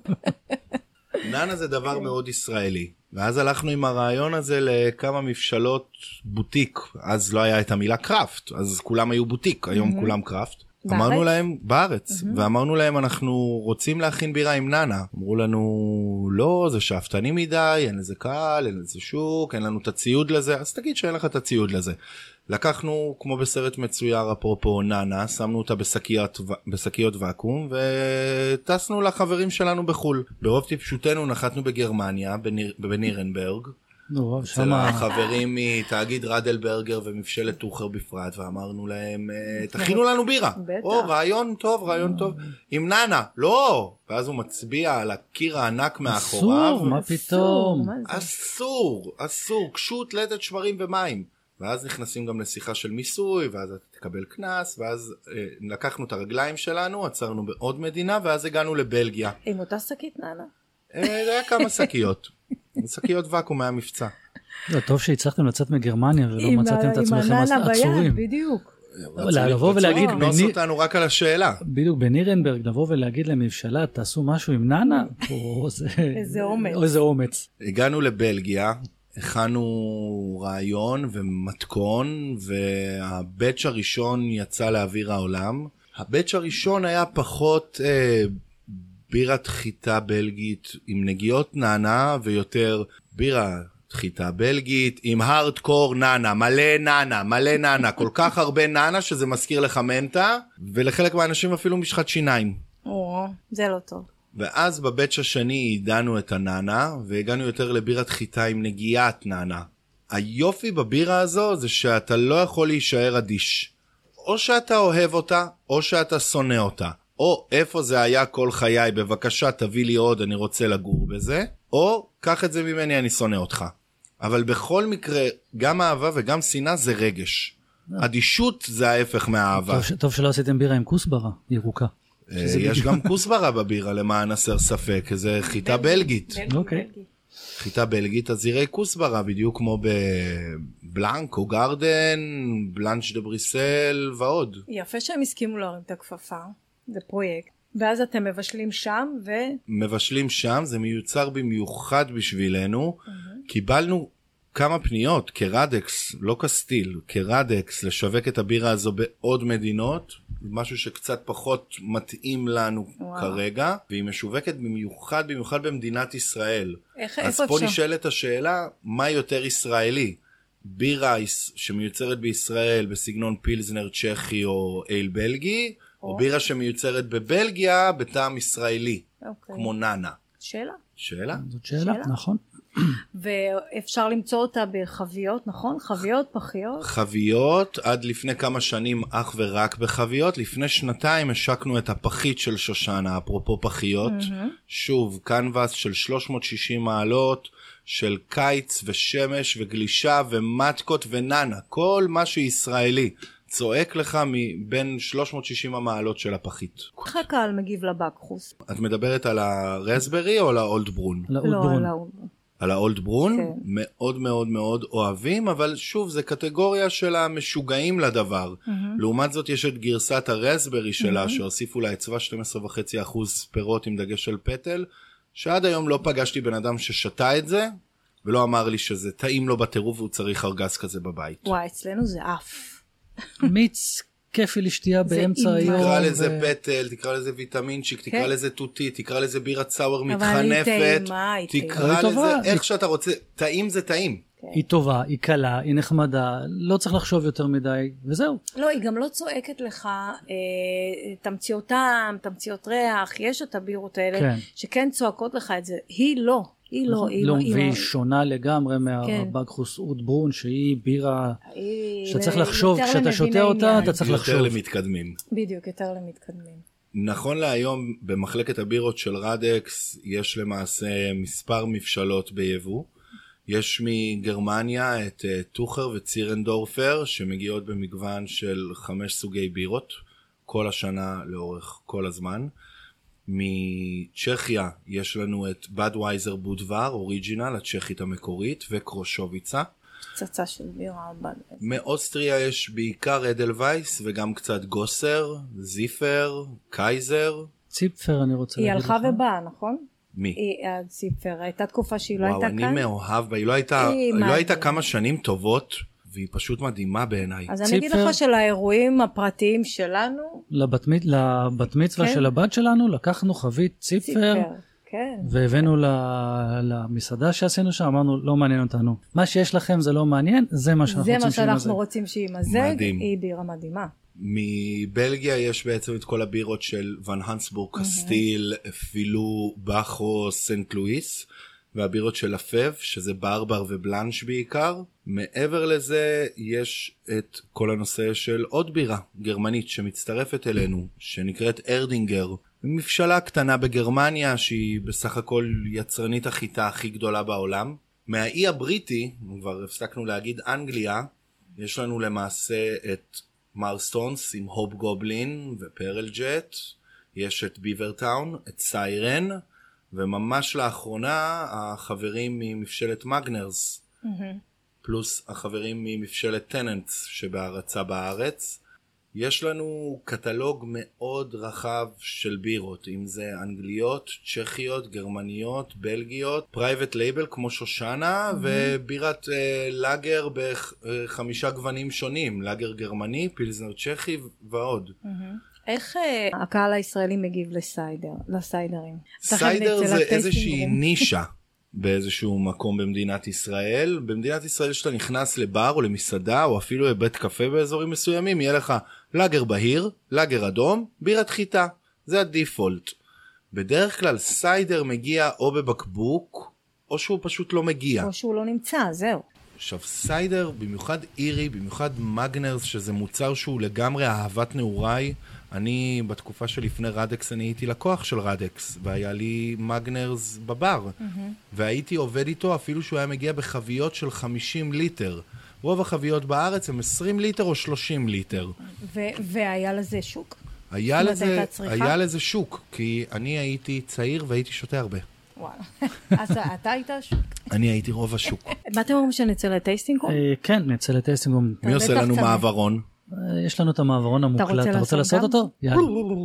ננה זה דבר מאוד ישראלי. ואז הלכנו עם הרעיון הזה לכמה מבשלות בוטיק. אז לא היה את המילה קראפט, אז כולם היו בוטיק, היום כולם קראפט. אמרנו להם, בארץ, ואמרנו להם אנחנו רוצים להכין בירה עם ננה. אמרו לנו, לא, זה שאפתני מדי, אין לזה קהל, אין לזה שוק, אין לנו את הציוד לזה, אז תגיד שאין לך את הציוד לזה. לקחנו, כמו בסרט מצויר אפרופו ננה, שמנו אותה בשקיות, בשקיות ואקום, וטסנו לחברים שלנו בחול. ברוב טיפשותנו נחתנו בגרמניה, בניר, בנירנברג, אצל החברים מתאגיד רדלברגר ומבשלת טוחר בפרט, ואמרנו להם, תכינו לנו בירה. או, רעיון טוב, רעיון טוב. עם ננה, לא. ואז הוא מצביע על הקיר הענק מאחוריו. אסור, מה פתאום? אסור, אסור, קשות, לדת, שמרים ומים. ואז נכנסים גם לשיחה של מיסוי, ואז אתה תקבל כנס, ואז אה, לקחנו את הרגליים שלנו, עצרנו בעוד מדינה, ואז הגענו לבלגיה. עם אותה שקית ננה? אה, זה היה כמה שקיות. שקיות ואקום מהמבצע. זה טוב שהצלחתם לצאת מגרמניה, ולא מצאתם את עצמכם עצורים. בדיוק. לבוא ולהגיד, נוס אותנו רק על השאלה. בדיוק, בנירנברג, לבוא ולהגיד למבשלה, תעשו משהו עם ננה, איזה אומץ. איזה אומץ. הגענו לבלגיה, הכנו רעיון ומתכון, והבץ' הראשון יצא לאוויר העולם. הבץ' הראשון היה פחות אה, בירת חיטה בלגית עם נגיעות ננה, ויותר בירה חיטה בלגית עם הארדקור ננה, מלא ננה, מלא ננה, כל כך הרבה ננה שזה מזכיר לך מנטה, ולחלק מהאנשים אפילו משחת שיניים. או, זה לא טוב. ואז בבץ' השני עידנו את הננה, והגענו יותר לבירת חיטה עם נגיעת ננה. היופי בבירה הזו זה שאתה לא יכול להישאר אדיש. או שאתה אוהב אותה, או שאתה שונא אותה. או איפה זה היה כל חיי, בבקשה תביא לי עוד, אני רוצה לגור בזה. או קח את זה ממני, אני שונא אותך. אבל בכל מקרה, גם אהבה וגם שנאה זה רגש. אדישות זה ההפך מהאהבה. טוב, טוב שלא עשיתם בירה עם כוסברה, ירוקה. יש גם כוסברה בבירה למען הסר ספק, זה חיטה בלגית. אוקיי. חיטה בלגית, אז יראה כוסברה, בדיוק כמו בבלנק או גרדן, בלנש דה בריסל ועוד. יפה שהם הסכימו להרים את הכפפה, זה פרויקט. ואז אתם מבשלים שם ו... מבשלים שם, זה מיוצר במיוחד בשבילנו. קיבלנו כמה פניות כרדקס, לא קסטיל, כרדקס, לשווק את הבירה הזו בעוד מדינות, משהו שקצת פחות מתאים לנו וואו. כרגע, והיא משווקת במיוחד, במיוחד במדינת ישראל. איך, אז פה נשאלת השאלה, מה יותר ישראלי? בירה שמיוצרת בישראל בסגנון פילזנר צ'כי או אייל בלגי, או, או בירה שמיוצרת בבלגיה בטעם ישראלי, אוקיי. כמו ננה. שאלה. שאלה? זאת שאלה, שאלה. נכון. ואפשר למצוא אותה בחביות, נכון? חביות, פחיות? חביות, עד לפני כמה שנים אך ורק בחביות. לפני שנתיים השקנו את הפחית של שושנה, אפרופו פחיות. Mm-hmm. שוב, קנבס של שלוש מאות ושישים מעלות, של קיץ ושמש וגלישה ומטקות וננה. כל משהו ישראלי צועק לך מבין שלוש מאות ושישים המעלות של הפחית. איך הקהל מגיב לבקחוס? את מדברת על הרסברי או על האולד ברון? לא, על האולד ברון. על האולד ברון, כן. מאוד מאוד מאוד אוהבים, אבל שוב, זה קטגוריה של המשוגעים לדבר. Mm-hmm. לעומת זאת, יש את גרסת הרסברי שלה, mm-hmm. שהוסיפו לה אצווה שתים עשרה נקודה חמש אחוז פירות עם דגש של פטל, שעד היום לא פגשתי בן אדם ששתה את זה, ולא אמר לי שזה טעים לו בטירוף, והוא צריך ארגז כזה בבית. וואי, אצלנו זה אף. מיץ כיפי לשתייה באמצע היום. תקרא לזה פטל, תקרא לזה ויטמינצ'יק, תקרא לזה טוטי, תקרא לזה בירת סאואר מתחנפת, תקרא לזה איך שאתה רוצה, טעים זה טעים. היא טובה, היא קלה, היא נחמדה, לא צריך לחשוב יותר מדי, וזהו. לא, היא גם לא צועקת לך תמציות טעם, תמציות ריח, יש את הבירות האלה שכן צועקות לך את זה, היא לא. היא לא, היא לא, והיא שונה לגמרי מהבגחוס אוד ברון, שהיא בירה שאתה צריך לחשוב, כשאתה שותה אותה, אתה צריך לחשוב. יותר למתקדמים. בדיוק, יותר למתקדמים. נכון להיום, במחלקת הבירות של רדקס, יש למעשה מספר מבשלות ביבוא. יש מגרמניה את טוחר וצירנדורפר, שמגיעות במגוון של חמש סוגי בירות, כל השנה לאורך כל הזמן. מצ'כיה יש לנו את בדווייזר בודוור, אוריג'ינל, הצ'כית המקורית, וקרושוביצה. פצצה של בירה. מאוסטריה יש בעיקר אדלווייס, וגם קצת גוסר, זיפר, קייזר. ציפפר אני רוצה להגיד לך. היא הלכה ובאה, נכון? מי? ציפפר, הייתה תקופה שהיא לא הייתה כאן. וואו, אני מאוהב בה, היא לא הייתה, היא לא הייתה כמה שנים טובות, והיא פשוט מדהימה בעיניי. אז אני אגיד לך שלאירועים הפרטיים שלנו, לבת מצווה של הבת שלנו, לקחנו חבית ציפר, והבאנו למסעדה שעשינו שם, אמרנו, לא מעניין אותנו. מה שיש לכם זה לא מעניין, זה מה שאנחנו רוצים שימזג. זה מה שאנחנו רוצים שימזג, היא בירה מדהימה. מבלגיה יש בעצם את כל הבירות של ון הנסבורג, קסטיל, פילו, בחו, סנט לואיס, והבירות של לפב, שזה ברבר ובלנש בעיקר. מעבר לזה יש את כל הנושא של עוד בירה גרמנית שמצטרפת אלינו, שנקראת ארדינגר. מפשלה קטנה בגרמניה שהיא בסך הכל יצרנית החיטה הכי גדולה בעולם. מהאי הבריטי, כבר הפסקנו להגיד אנגליה, יש לנו למעשה את מרסטונס עם הופ גובלין ופרל ג'ט, יש את ביברטאון, את סיירן, וממש לאחרונה החברים ממפשלת מגנרס, mm-hmm. פלוס החברים ממפשלת טננטס שבהרצה בארץ. יש לנו קטלוג מאוד רחב של בירות, אם זה אנגליות, צ'כיות, גרמניות, בלגיות, פרייבט לייבל כמו שושנה, mm-hmm. ובירת uh, לאגר בחמישה גוונים שונים, לאגר גרמני, פילזנר צ'כי ועוד. Mm-hmm. איך uh, הקהל הישראלי מגיב לסיידר, לסיידרים? סיידר זה איזושהי נישה באיזשהו מקום במדינת ישראל. במדינת ישראל שאתה נכנס לבר או למסעדה או אפילו לבית קפה באזורים מסוימים, יהיה לך לאגר בהיר, לאגר אדום, בירת חיטה. זה הדיפולט. בדרך כלל סיידר מגיע או בבקבוק או שהוא פשוט לא מגיע. או שהוא לא נמצא, זהו. עכשיו סיידר, במיוחד אירי, במיוחד מגנרס, שזה מוצר שהוא לגמרי אהבת נעוריי. אני בתקופה שלפני רדקס אני הייתי לקוח של רדקס, והיה לי מגנרס בבר, mm-hmm. והייתי עובד איתו אפילו שהוא היה מגיע בחביות של חמישים ליטר. רוב החביות בארץ הם עשרים ליטר או שלושים ליטר. ו- והיה לזה שוק? היה לזה, היה לזה שוק, כי אני הייתי צעיר והייתי שותה הרבה. וואלה. אז אתה היית השוק? אני הייתי רוב השוק. מה אתם אומרים שנצא לטייסטינג רום? כן, נצא לטייסטינג רום. מי עושה לנו מעברון? יש לנו את המעברון המוקלט. אתה רוצה לעשות אותו? יאללה.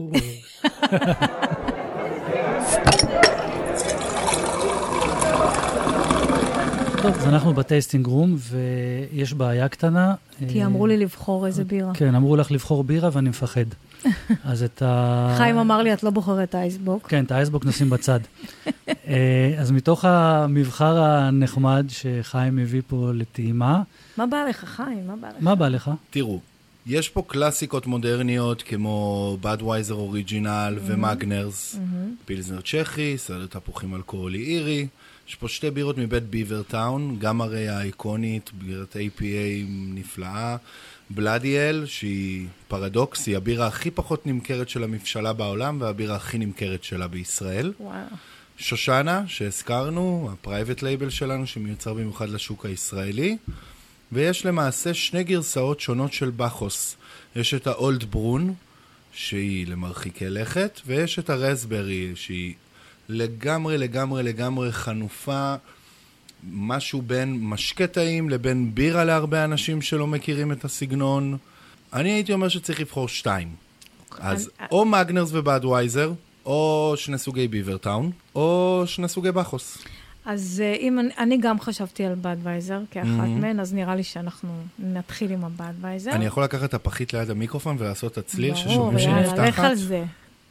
טוב, אז אנחנו בטייסטינג רום, ויש בעיה קטנה. כי אמרו לי לבחור איזה בירה. כן, אמרו לך לבחור בירה, ואני מפחד. אז את ה... חיים אמר לי, את לא בוחרת את האייסבוק. כן, את האייסבוק נשים בצד. אז מתוך המבחר הנחמד שחיים מביא פה לטעימה... מה בא לך, חיים? מה בא לך? מה בא לך? תראו, יש פה קלאסיקות מודרניות כמו בדווייזר אוריג'ינל ומגנרס, פילזנר צ'כי, סדר תפוחים אלכוהולי אירי. יש פה שתי בירות מבית ביברטאון, גם הרי האיקונית, בירת איי פי איי נפלאה, בלאדיאל, שהיא פרדוקס, היא הבירה הכי פחות נמכרת של המפשלה בעולם, והבירה הכי נמכרת שלה בישראל. וואו. שושנה, שהזכרנו, הפרייבט לייבל שלנו, שמיוצר במיוחד לשוק הישראלי, ויש למעשה שני גרסאות שונות של בחוס. יש את האולד ברון, שהיא למרחיקי לכת, ויש את הרסברי, שהיא לגמרי, לגמרי, לגמרי חנופה, משהו בין משקה טעים לבין בירה להרבה אנשים שלא מכירים את הסגנון. אני הייתי אומר שצריך לבחור שתיים. אז או מגנרס ובאדווייזר, או שני סוגי ביברטאון, או שני סוגי בחוס. אז אם אני, אני גם חשבתי על בדווייזר כאחת mm-hmm. מהן, אז נראה לי שאנחנו נתחיל עם הבדווייזר. אני יכול לקחת את הפחית ליד המיקרופון ולעשות את הצליל ששומעים שנפתחת? ברור, לך על זה.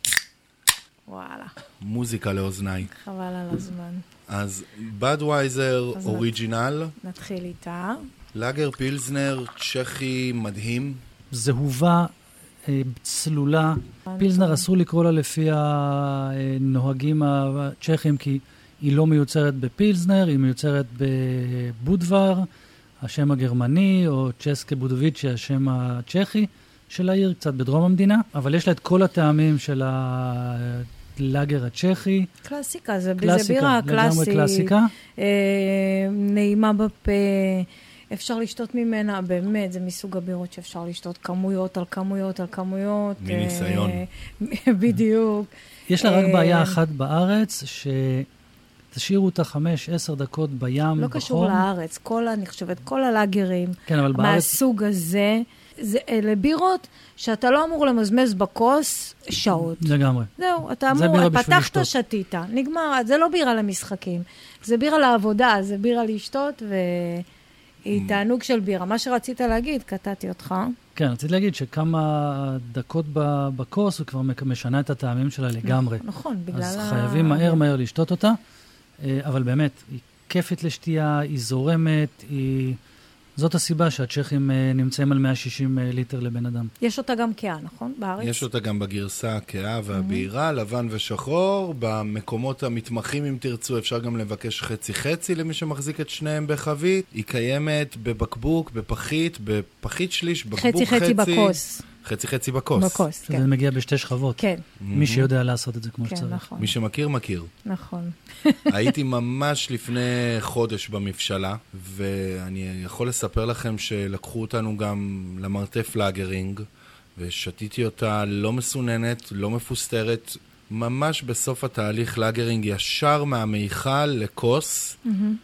וואלה. מוזיקה לאוזניי. חבל על הזמן. אז בדווייזר אוריג'ינל. נתחיל איתה. לאגר פילזנר, צ'כי מדהים. זהובה, צלולה. פילזנר אסור לקרוא לה לפי הנוהגים הצ'כים, כי היא לא מיוצרת בפילזנר, היא מיוצרת בבודבר, השם הגרמני, או צ'סקה בודוביצ'י, השם הצ'כי של העיר, קצת בדרום המדינה, אבל יש לה את כל הטעמים של הלאגר הצ'כי. קלאסיקה, זה, קלאסיקה, זה בירה קלאסית, קלאסיקה. אה, נעימה בפה, אפשר לשתות ממנה, באמת, זה מסוג הבירות שאפשר לשתות כמויות על כמויות על כמויות. מניסיון. אה, בדיוק. יש לה רק אה, בעיה אחת בארץ, ש... תשאירו אותה חמש, עשר דקות בים, בחום. לא קשור לארץ, כל, אני חושבת, כל הלאגרים, כן, אבל בארץ... מהסוג הזה, זה אלה בירות שאתה לא אמור למזמז בכוס שעות. לגמרי. זהו, אתה אמור, פתחת, שתית, נגמר, זה לא בירה למשחקים, זה בירה לעבודה, זה בירה לשתות, והיא תענוג של בירה. מה שרצית להגיד, קטעתי אותך. כן, רציתי להגיד שכמה דקות בכוס, הוא כבר משנה את הטעמים שלה לגמרי. נכון, בגלל... אז חייבים מהר מהר לשתות אותה. אבל באמת, היא כיפית לשתייה, היא זורמת, היא... זאת הסיבה שהצ'כים נמצאים על מאה ושישים ליטר לבן אדם. יש אותה גם קאה, נכון? בארץ? יש אותה גם בגרסה הקאה והבהירה, mm-hmm. לבן ושחור. במקומות המתמחים, אם תרצו, אפשר גם לבקש חצי-חצי למי שמחזיק את שניהם בחבית. היא קיימת בבקבוק, בפחית, בפחית שליש, בקבוק חצי. חצי-חצי בכוס. חצי-חצי בכוס. בכוס, כן. זה מגיע בשתי שכבות. כן. מי שיודע לעשות את זה כמו כן, שצריך. נכון. מי שמכיר, מכיר. נכון. הייתי ממש לפני חודש במבשלה, ואני יכול לספר לכם שלקחו אותנו גם למרתף לאגרינג, ושתיתי אותה לא מסוננת, לא מפוסטרת, ממש בסוף התהליך לאגרינג ישר מהמיכל לכוס,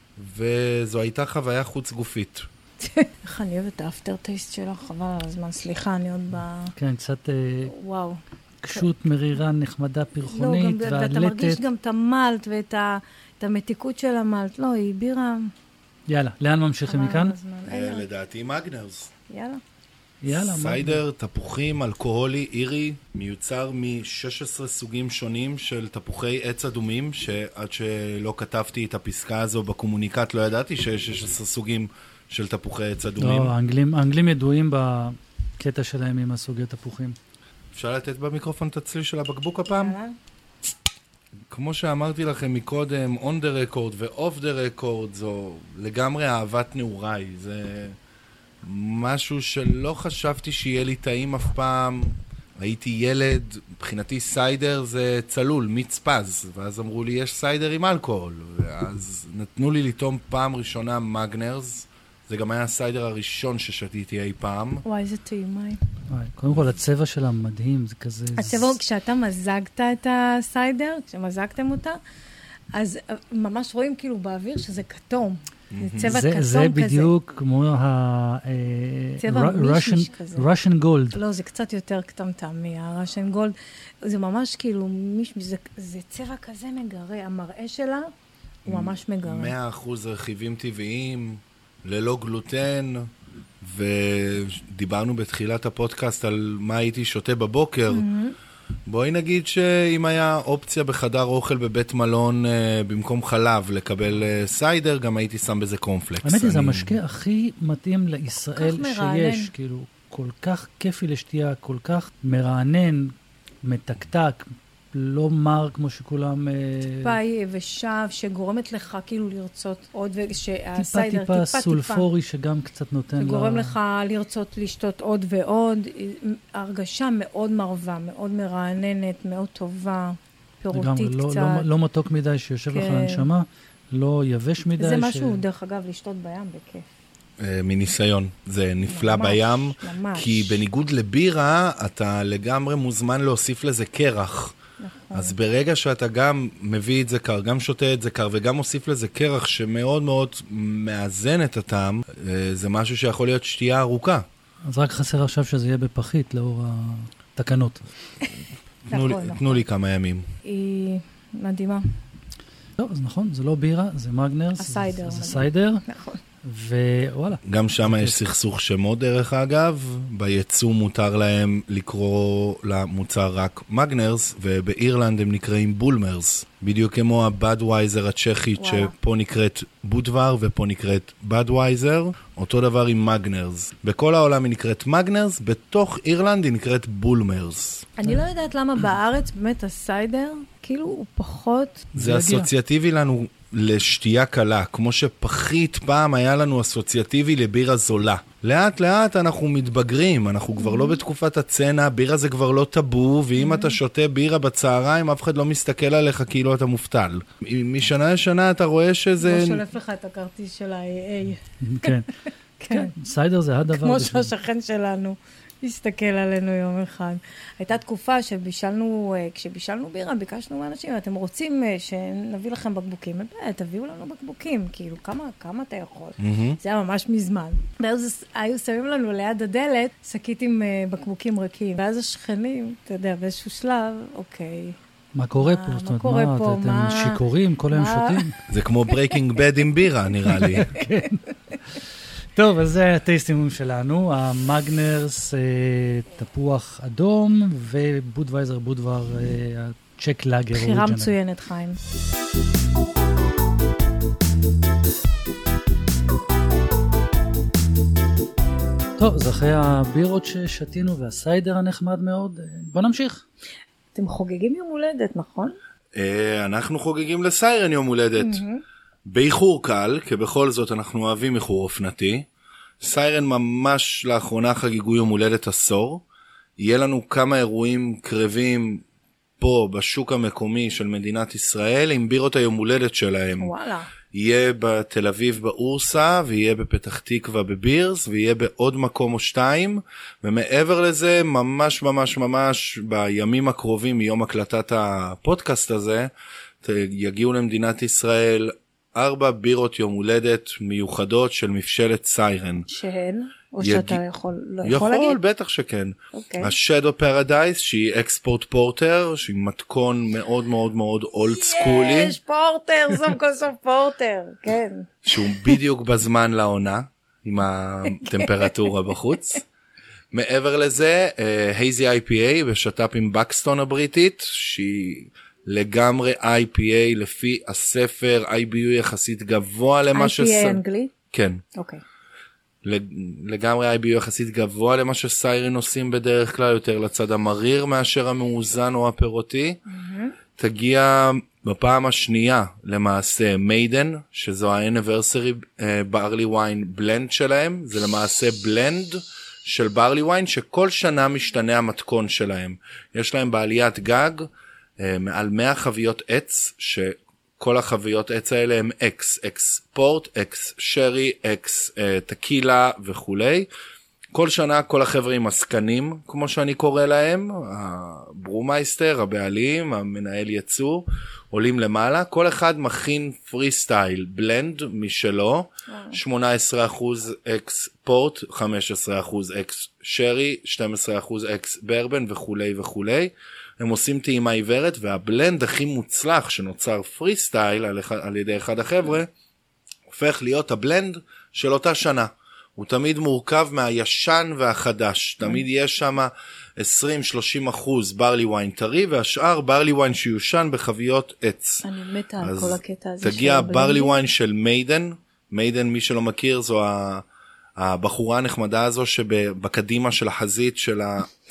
וזו הייתה חוויה חוץ גופית. איך אני אוהבת את האפטר טייסט שלך, חבל על הזמן, סליחה, אני עוד ב... כן, קצת וואו. קשות מרירה, נחמדה, פרחונית, והלטת. ואתה מרגיש גם את המלט ואת המתיקות של המלט. לא, היא בירה... יאללה, לאן ממשיכים מכאן? לדעתי מגנרס. יאללה. יאללה, סיידר, תפוחים, אלכוהולי, אירי, מיוצר מ-שש עשרה סוגים שונים של תפוחי עץ אדומים, שעד שלא כתבתי את הפסקה הזו בקומוניקט, לא ידעתי שיש שש עשרה סוגים של תפוחי עץ אדומים. לא, האנגלים, האנגלים ידועים בקטע שלהם עם הסוגי תפוחים. אפשר לתת במיקרופון את הצליל של הבקבוק הפעם? כמו שאמרתי לכם מקודם, on the record ו-off the record, זו לגמרי אהבת נעוריי. זה משהו שלא חשבתי שיהיה לי טעים אף פעם. הייתי ילד, מבחינתי סיידר זה צלול, מיץ פז, ואז אמרו לי יש סיידר עם אלכוהול, ואז נתנו לי לטעום פעם ראשונה מגנרס. זה גם היה הסיידר הראשון ששתיתי אי פעם. וואי, זה טעימי. קודם כל, הצבע שלה מדהים, זה כזה... הצבע, כשאתה מזגת את הסיידר, כשמזגתם אותה, אז ממש רואים כאילו באוויר שזה כתום. זה צבע כתום כזה. זה בדיוק כמו ה... צבע מישמיש כזה. Russian Gold. לא, זה קצת יותר קטמטמי, ה-Russian Gold. זה ממש כאילו מישמיש, זה צבע כזה מגרה. המראה שלה הוא ממש מגרה. מאה אחוז רכיבים טבעיים, ללא גלוטן, ודיברנו בתחילת הפודקאסט על מה הייתי שותה בבוקר. בואי נגיד שאם היה אופציה בחדר אוכל בבית מלון במקום חלב לקבל סיידר, גם הייתי שם בזה קורנפלקס. האמת היא, זה המשקה הכי מתאים לישראל שיש. כאילו, כל כך כיפי לשתייה, כל כך מרענן, מתקתק, לא מר כמו שכולם... טיפה יבשה, שגורמת לך כאילו לרצות עוד, ושהסיידר טיפה טיפה סולפורי שגם קצת נותן... שגורם לך לרצות לשתות עוד ועוד. הרגשה מאוד מרווה, מאוד מרעננת, מאוד טובה, פירוטית קצת. לא מתוק מדי שיושב לך לנשמה, לא יבש מדי. זה משהו, דרך אגב, לשתות בים בכיף. מניסיון. זה נפלא בים, כי בניגוד לבירה, אתה לגמרי מוזמן להוסיף לזה קרח. אז ברגע שאתה גם מביא את זה קר, גם שותה את זה קר, וגם מוסיף לזה קרח שמאוד מאוד מאזן את הטעם, זה משהו שיכול להיות שתייה ארוכה. אז רק חסר עכשיו שזה יהיה בפחית לאור התקנות. תנו לי כמה ימים. היא מדהימה. טוב, אז נכון, זה לא בירה, זה מגנרס. הסיידר. זה סיידר. נכון. ווואלה. גם שם יש סכסוך שמות דרך אגב, בייצוא מותר להם לקרוא למוצר רק מגנרס, ובאירלנד הם נקראים בולמרס, בדיוק כמו הבאדווייזר הצ'כית שפה נקראת בודוור ופה נקראת באדווייזר, אותו דבר עם מגנרס. בכל העולם היא נקראת מגנרס, בתוך אירלנד היא נקראת בולמרס. אני לא יודעת למה בארץ באמת הסיידר, כאילו הוא פחות... זה אסוציאטיבי לנו לשתייה קלה, כמו שפחית פעם היה לנו אסוציאטיבי לבירה זולה. לאט לאט אנחנו מתבגרים, אנחנו כבר לא בתקופת הצנע, בירה זה כבר לא טאבו, ואם אתה שותה בירה בצהריים, אף אחד לא מסתכל עליך כאילו אתה מובטל. משנה לשנה אתה רואה שזה... כמו שולף לך את הכרטיס של ה-איי איי. כן. כן. סיידר זה הדבר. כמו שהשכן שלנו. הסתכל עלינו יום אחד. הייתה תקופה שבישלנו, כשבישלנו בירה, ביקשנו מאנשים, אתם רוצים שנביא לכם בקבוקים? תביאו לנו בקבוקים, כאילו, כמה, כמה אתה יכול? זה היה ממש מזמן. ואז היו שמים לנו ליד הדלת, שקית עם בקבוקים רכים. ואז השכנים, אתה יודע, באיזשהו שלב, אוקיי. מה קורה פה? מה קורה פה? אתם שיקורים, כל היום שותים? זה כמו ברייקינג בד עם בירה, נראה לי. כן. טוב, אז זה הטייסטימים שלנו, המגנרס, תפוח אדום, ובודווייזר בודוור, הצ'ק לאגר. בחירה מצוינת, חיים. טוב, אז אחרי הבירות ששתינו והסיידר הנחמד מאוד, בוא נמשיך. אתם חוגגים יום הולדת, נכון? אנחנו חוגגים לסיירן יום הולדת. באיחור קל, כי בכל זאת אנחנו אוהבים איחור אופנתי. סיירן ממש לאחרונה חגיגו יום הולדת עשור. יהיה לנו כמה אירועים קרבים פה בשוק המקומי של מדינת ישראל עם בירות היום הולדת שלהם. וואלה. יהיה בתל אביב באורסה, ויהיה בפתח תקווה בבירס, ויהיה בעוד מקום או שתיים, ומעבר לזה, ממש ממש ממש בימים הקרובים מיום הקלטת הפודקאסט הזה, יגיעו למדינת ישראל ארבע בירות יום הולדת מיוחדות של מבשלת סיירן. שהן? או יג... שאתה יכול, לא יכול, יכול להגיד? יכול, בטח שכן. אוקיי. השדו פרדייס, שהיא אקספורט פורטר, שהיא מתכון מאוד מאוד מאוד אולד סקולי. יש פורטר, סוף כל סוף פורטר, כן. שהוא בדיוק בזמן לעונה, עם הטמפרטורה בחוץ. מעבר לזה, הייזי איי פי איי בשטאפ עם בקסטון הבריטית, שהיא... לגמרי איי פי איי לפי הספר, איי ביו יחסית גבוה למה ש... איי פי איי אנגלי? כן. אוקיי. לגמרי איי ביו יחסית גבוה למה שסיירן עושים בדרך כלל, יותר לצד המריר מאשר המאוזן או הפירותי. תגיע בפעם השנייה למעשה מיידן, שזו ה-anniversary barley wine blend שלהם, זה למעשה blend של barley wine שכל שנה משתנה המתכון שלהם. יש להם בעליית גג, מעל מאה חביות עץ, שכל החביות עץ האלה הם אקס, אקס פורט, אקס שרי, אקס טקילה וכולי. כל שנה כל החבר'ה עם הסקנים, כמו שאני קורא להם, הברומייסטר, הבעלים, המנהל יצוא, עולים למעלה, כל אחד מכין פרי סטייל, בלנד משלו, שמונה עשרה אחוז אקס פורט, חמישה עשר אחוז אקס שרי, שנים עשר אחוז אקס ברבן וכולי וכולי. הם עושים טעימה עיוורת, והבלנד הכי מוצלח שנוצר פרי סטייל על, על ידי אחד החבר'ה, הופך להיות הבלנד של אותה שנה. הוא תמיד מורכב מהישן והחדש. תמיד יש שם עשרים שלושים אחוז ברלי וויין טרי, והשאר ברלי וויין שיושן בחביות עץ. אני מתה על כל הקטע הזה. תגיע ברלי וויין של מיידן. מיידן, מי שלא מכיר, זו הבחורה הנחמדה הזו שבקדימה של החזית של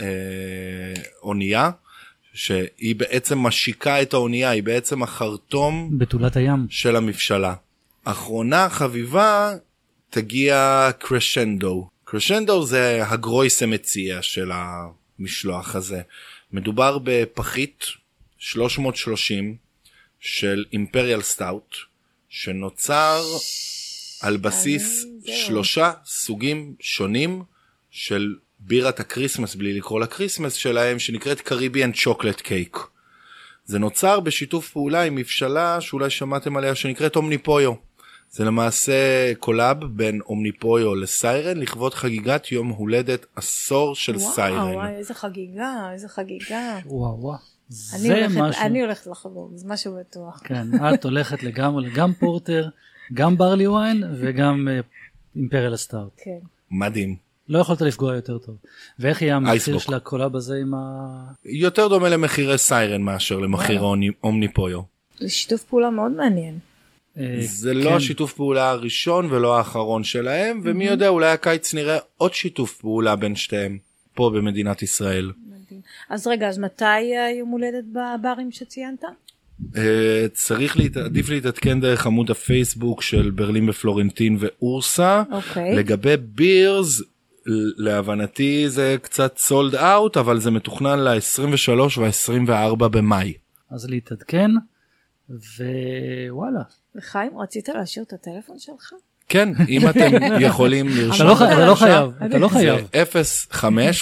האונייה. שהיא בעצם משיקה את האונייה, היא בעצם החרטום בתולת הים של המבשלה. אחרונה חביבה תגיע קרשנדו. קרשנדו זה הגרויס המציע של המשלוח הזה. מדובר בפחית שלוש מאות ושלושים של אימפריאל סטאוט, שנוצר על בסיס שלושה סוגים שונים של בירת הקריסמס, בלי לקרוא לקריסמס שלהם, שנקראת קריביאן צ'וקלט קייק. זה נוצר בשיתוף פעולה עם מבשלה שאולי שמעתם עליה, שנקראת אומניפויו. זה למעשה קולאב בין אומניפויו לסיירן, לכבוד חגיגת יום הולדת עשור של וואו, סיירן. וואו, איזה חגיגה, איזה חגיגה. וואו, וואו. זה משהו... אני הולכת לחגוג, זה משהו בטוח. כן, את הולכת לגמרי, גם פורטר, גם ברלי וויין וגם אימפריאל סטארט. כן. מדהים. לא יכולת לפגוע יותר טוב. ואיך יהיה המחיר של הקולה בזה עם ה... יותר דומה למחירי סיירן מאשר למחיר אומניפויו. זה שיתוף פעולה מאוד מעניין. זה לא השיתוף פעולה הראשון ולא האחרון שלהם, ומי יודע, אולי הקיץ נראה עוד שיתוף פעולה בין שתיהם, פה במדינת ישראל. אז רגע, אז מתי יום הולדת בברים שציינת? צריך עדיף להתעדכן דרך עמוד הפייסבוק של ברלין בפלורנטין ואורסה. לגבי בירס, להבנתי זה קצת סולד אאוט, אבל זה מתוכנן ל-עשרים ושלוש וה-עשרים וארבע במאי. אז להתעדכן, ווואלה. וחיים, רצית להשאיר את הטלפון שלך? כן, אם אתם יכולים לרשום. אתה לא חייב, אתה לא חייב. זה אפס חמש.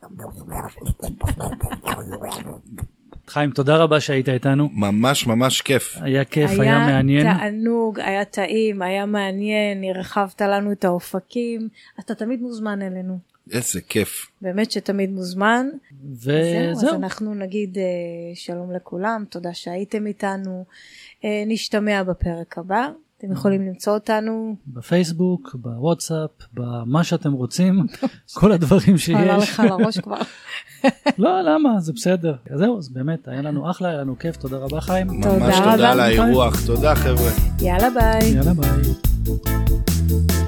חיים, תודה רבה שהיית איתנו. ממש ממש כיף. היה כיף, היה מעניין. היה תענוג, היה טעים, היה מעניין, הרחבת לנו את האופקים. אתה תמיד מוזמן אלינו. איזה כיף. באמת שתמיד מוזמן. וזהו. אז אנחנו נגיד שלום לכולם, תודה שהייתם איתנו. נשתמע בפרק הבא. אתם יכולים למצוא אותנו בפייסבוק, בוואטסאפ, במה שאתם רוצים, כל הדברים שיש. עלה לך לראש כבר. לא, למה? זה בסדר. אז זהו, אז באמת, היה לנו אחלה, היה לנו כיף, תודה רבה חיים. ממש תודה על האירוח, תודה חבר'ה. יאללה ביי. יאללה ביי.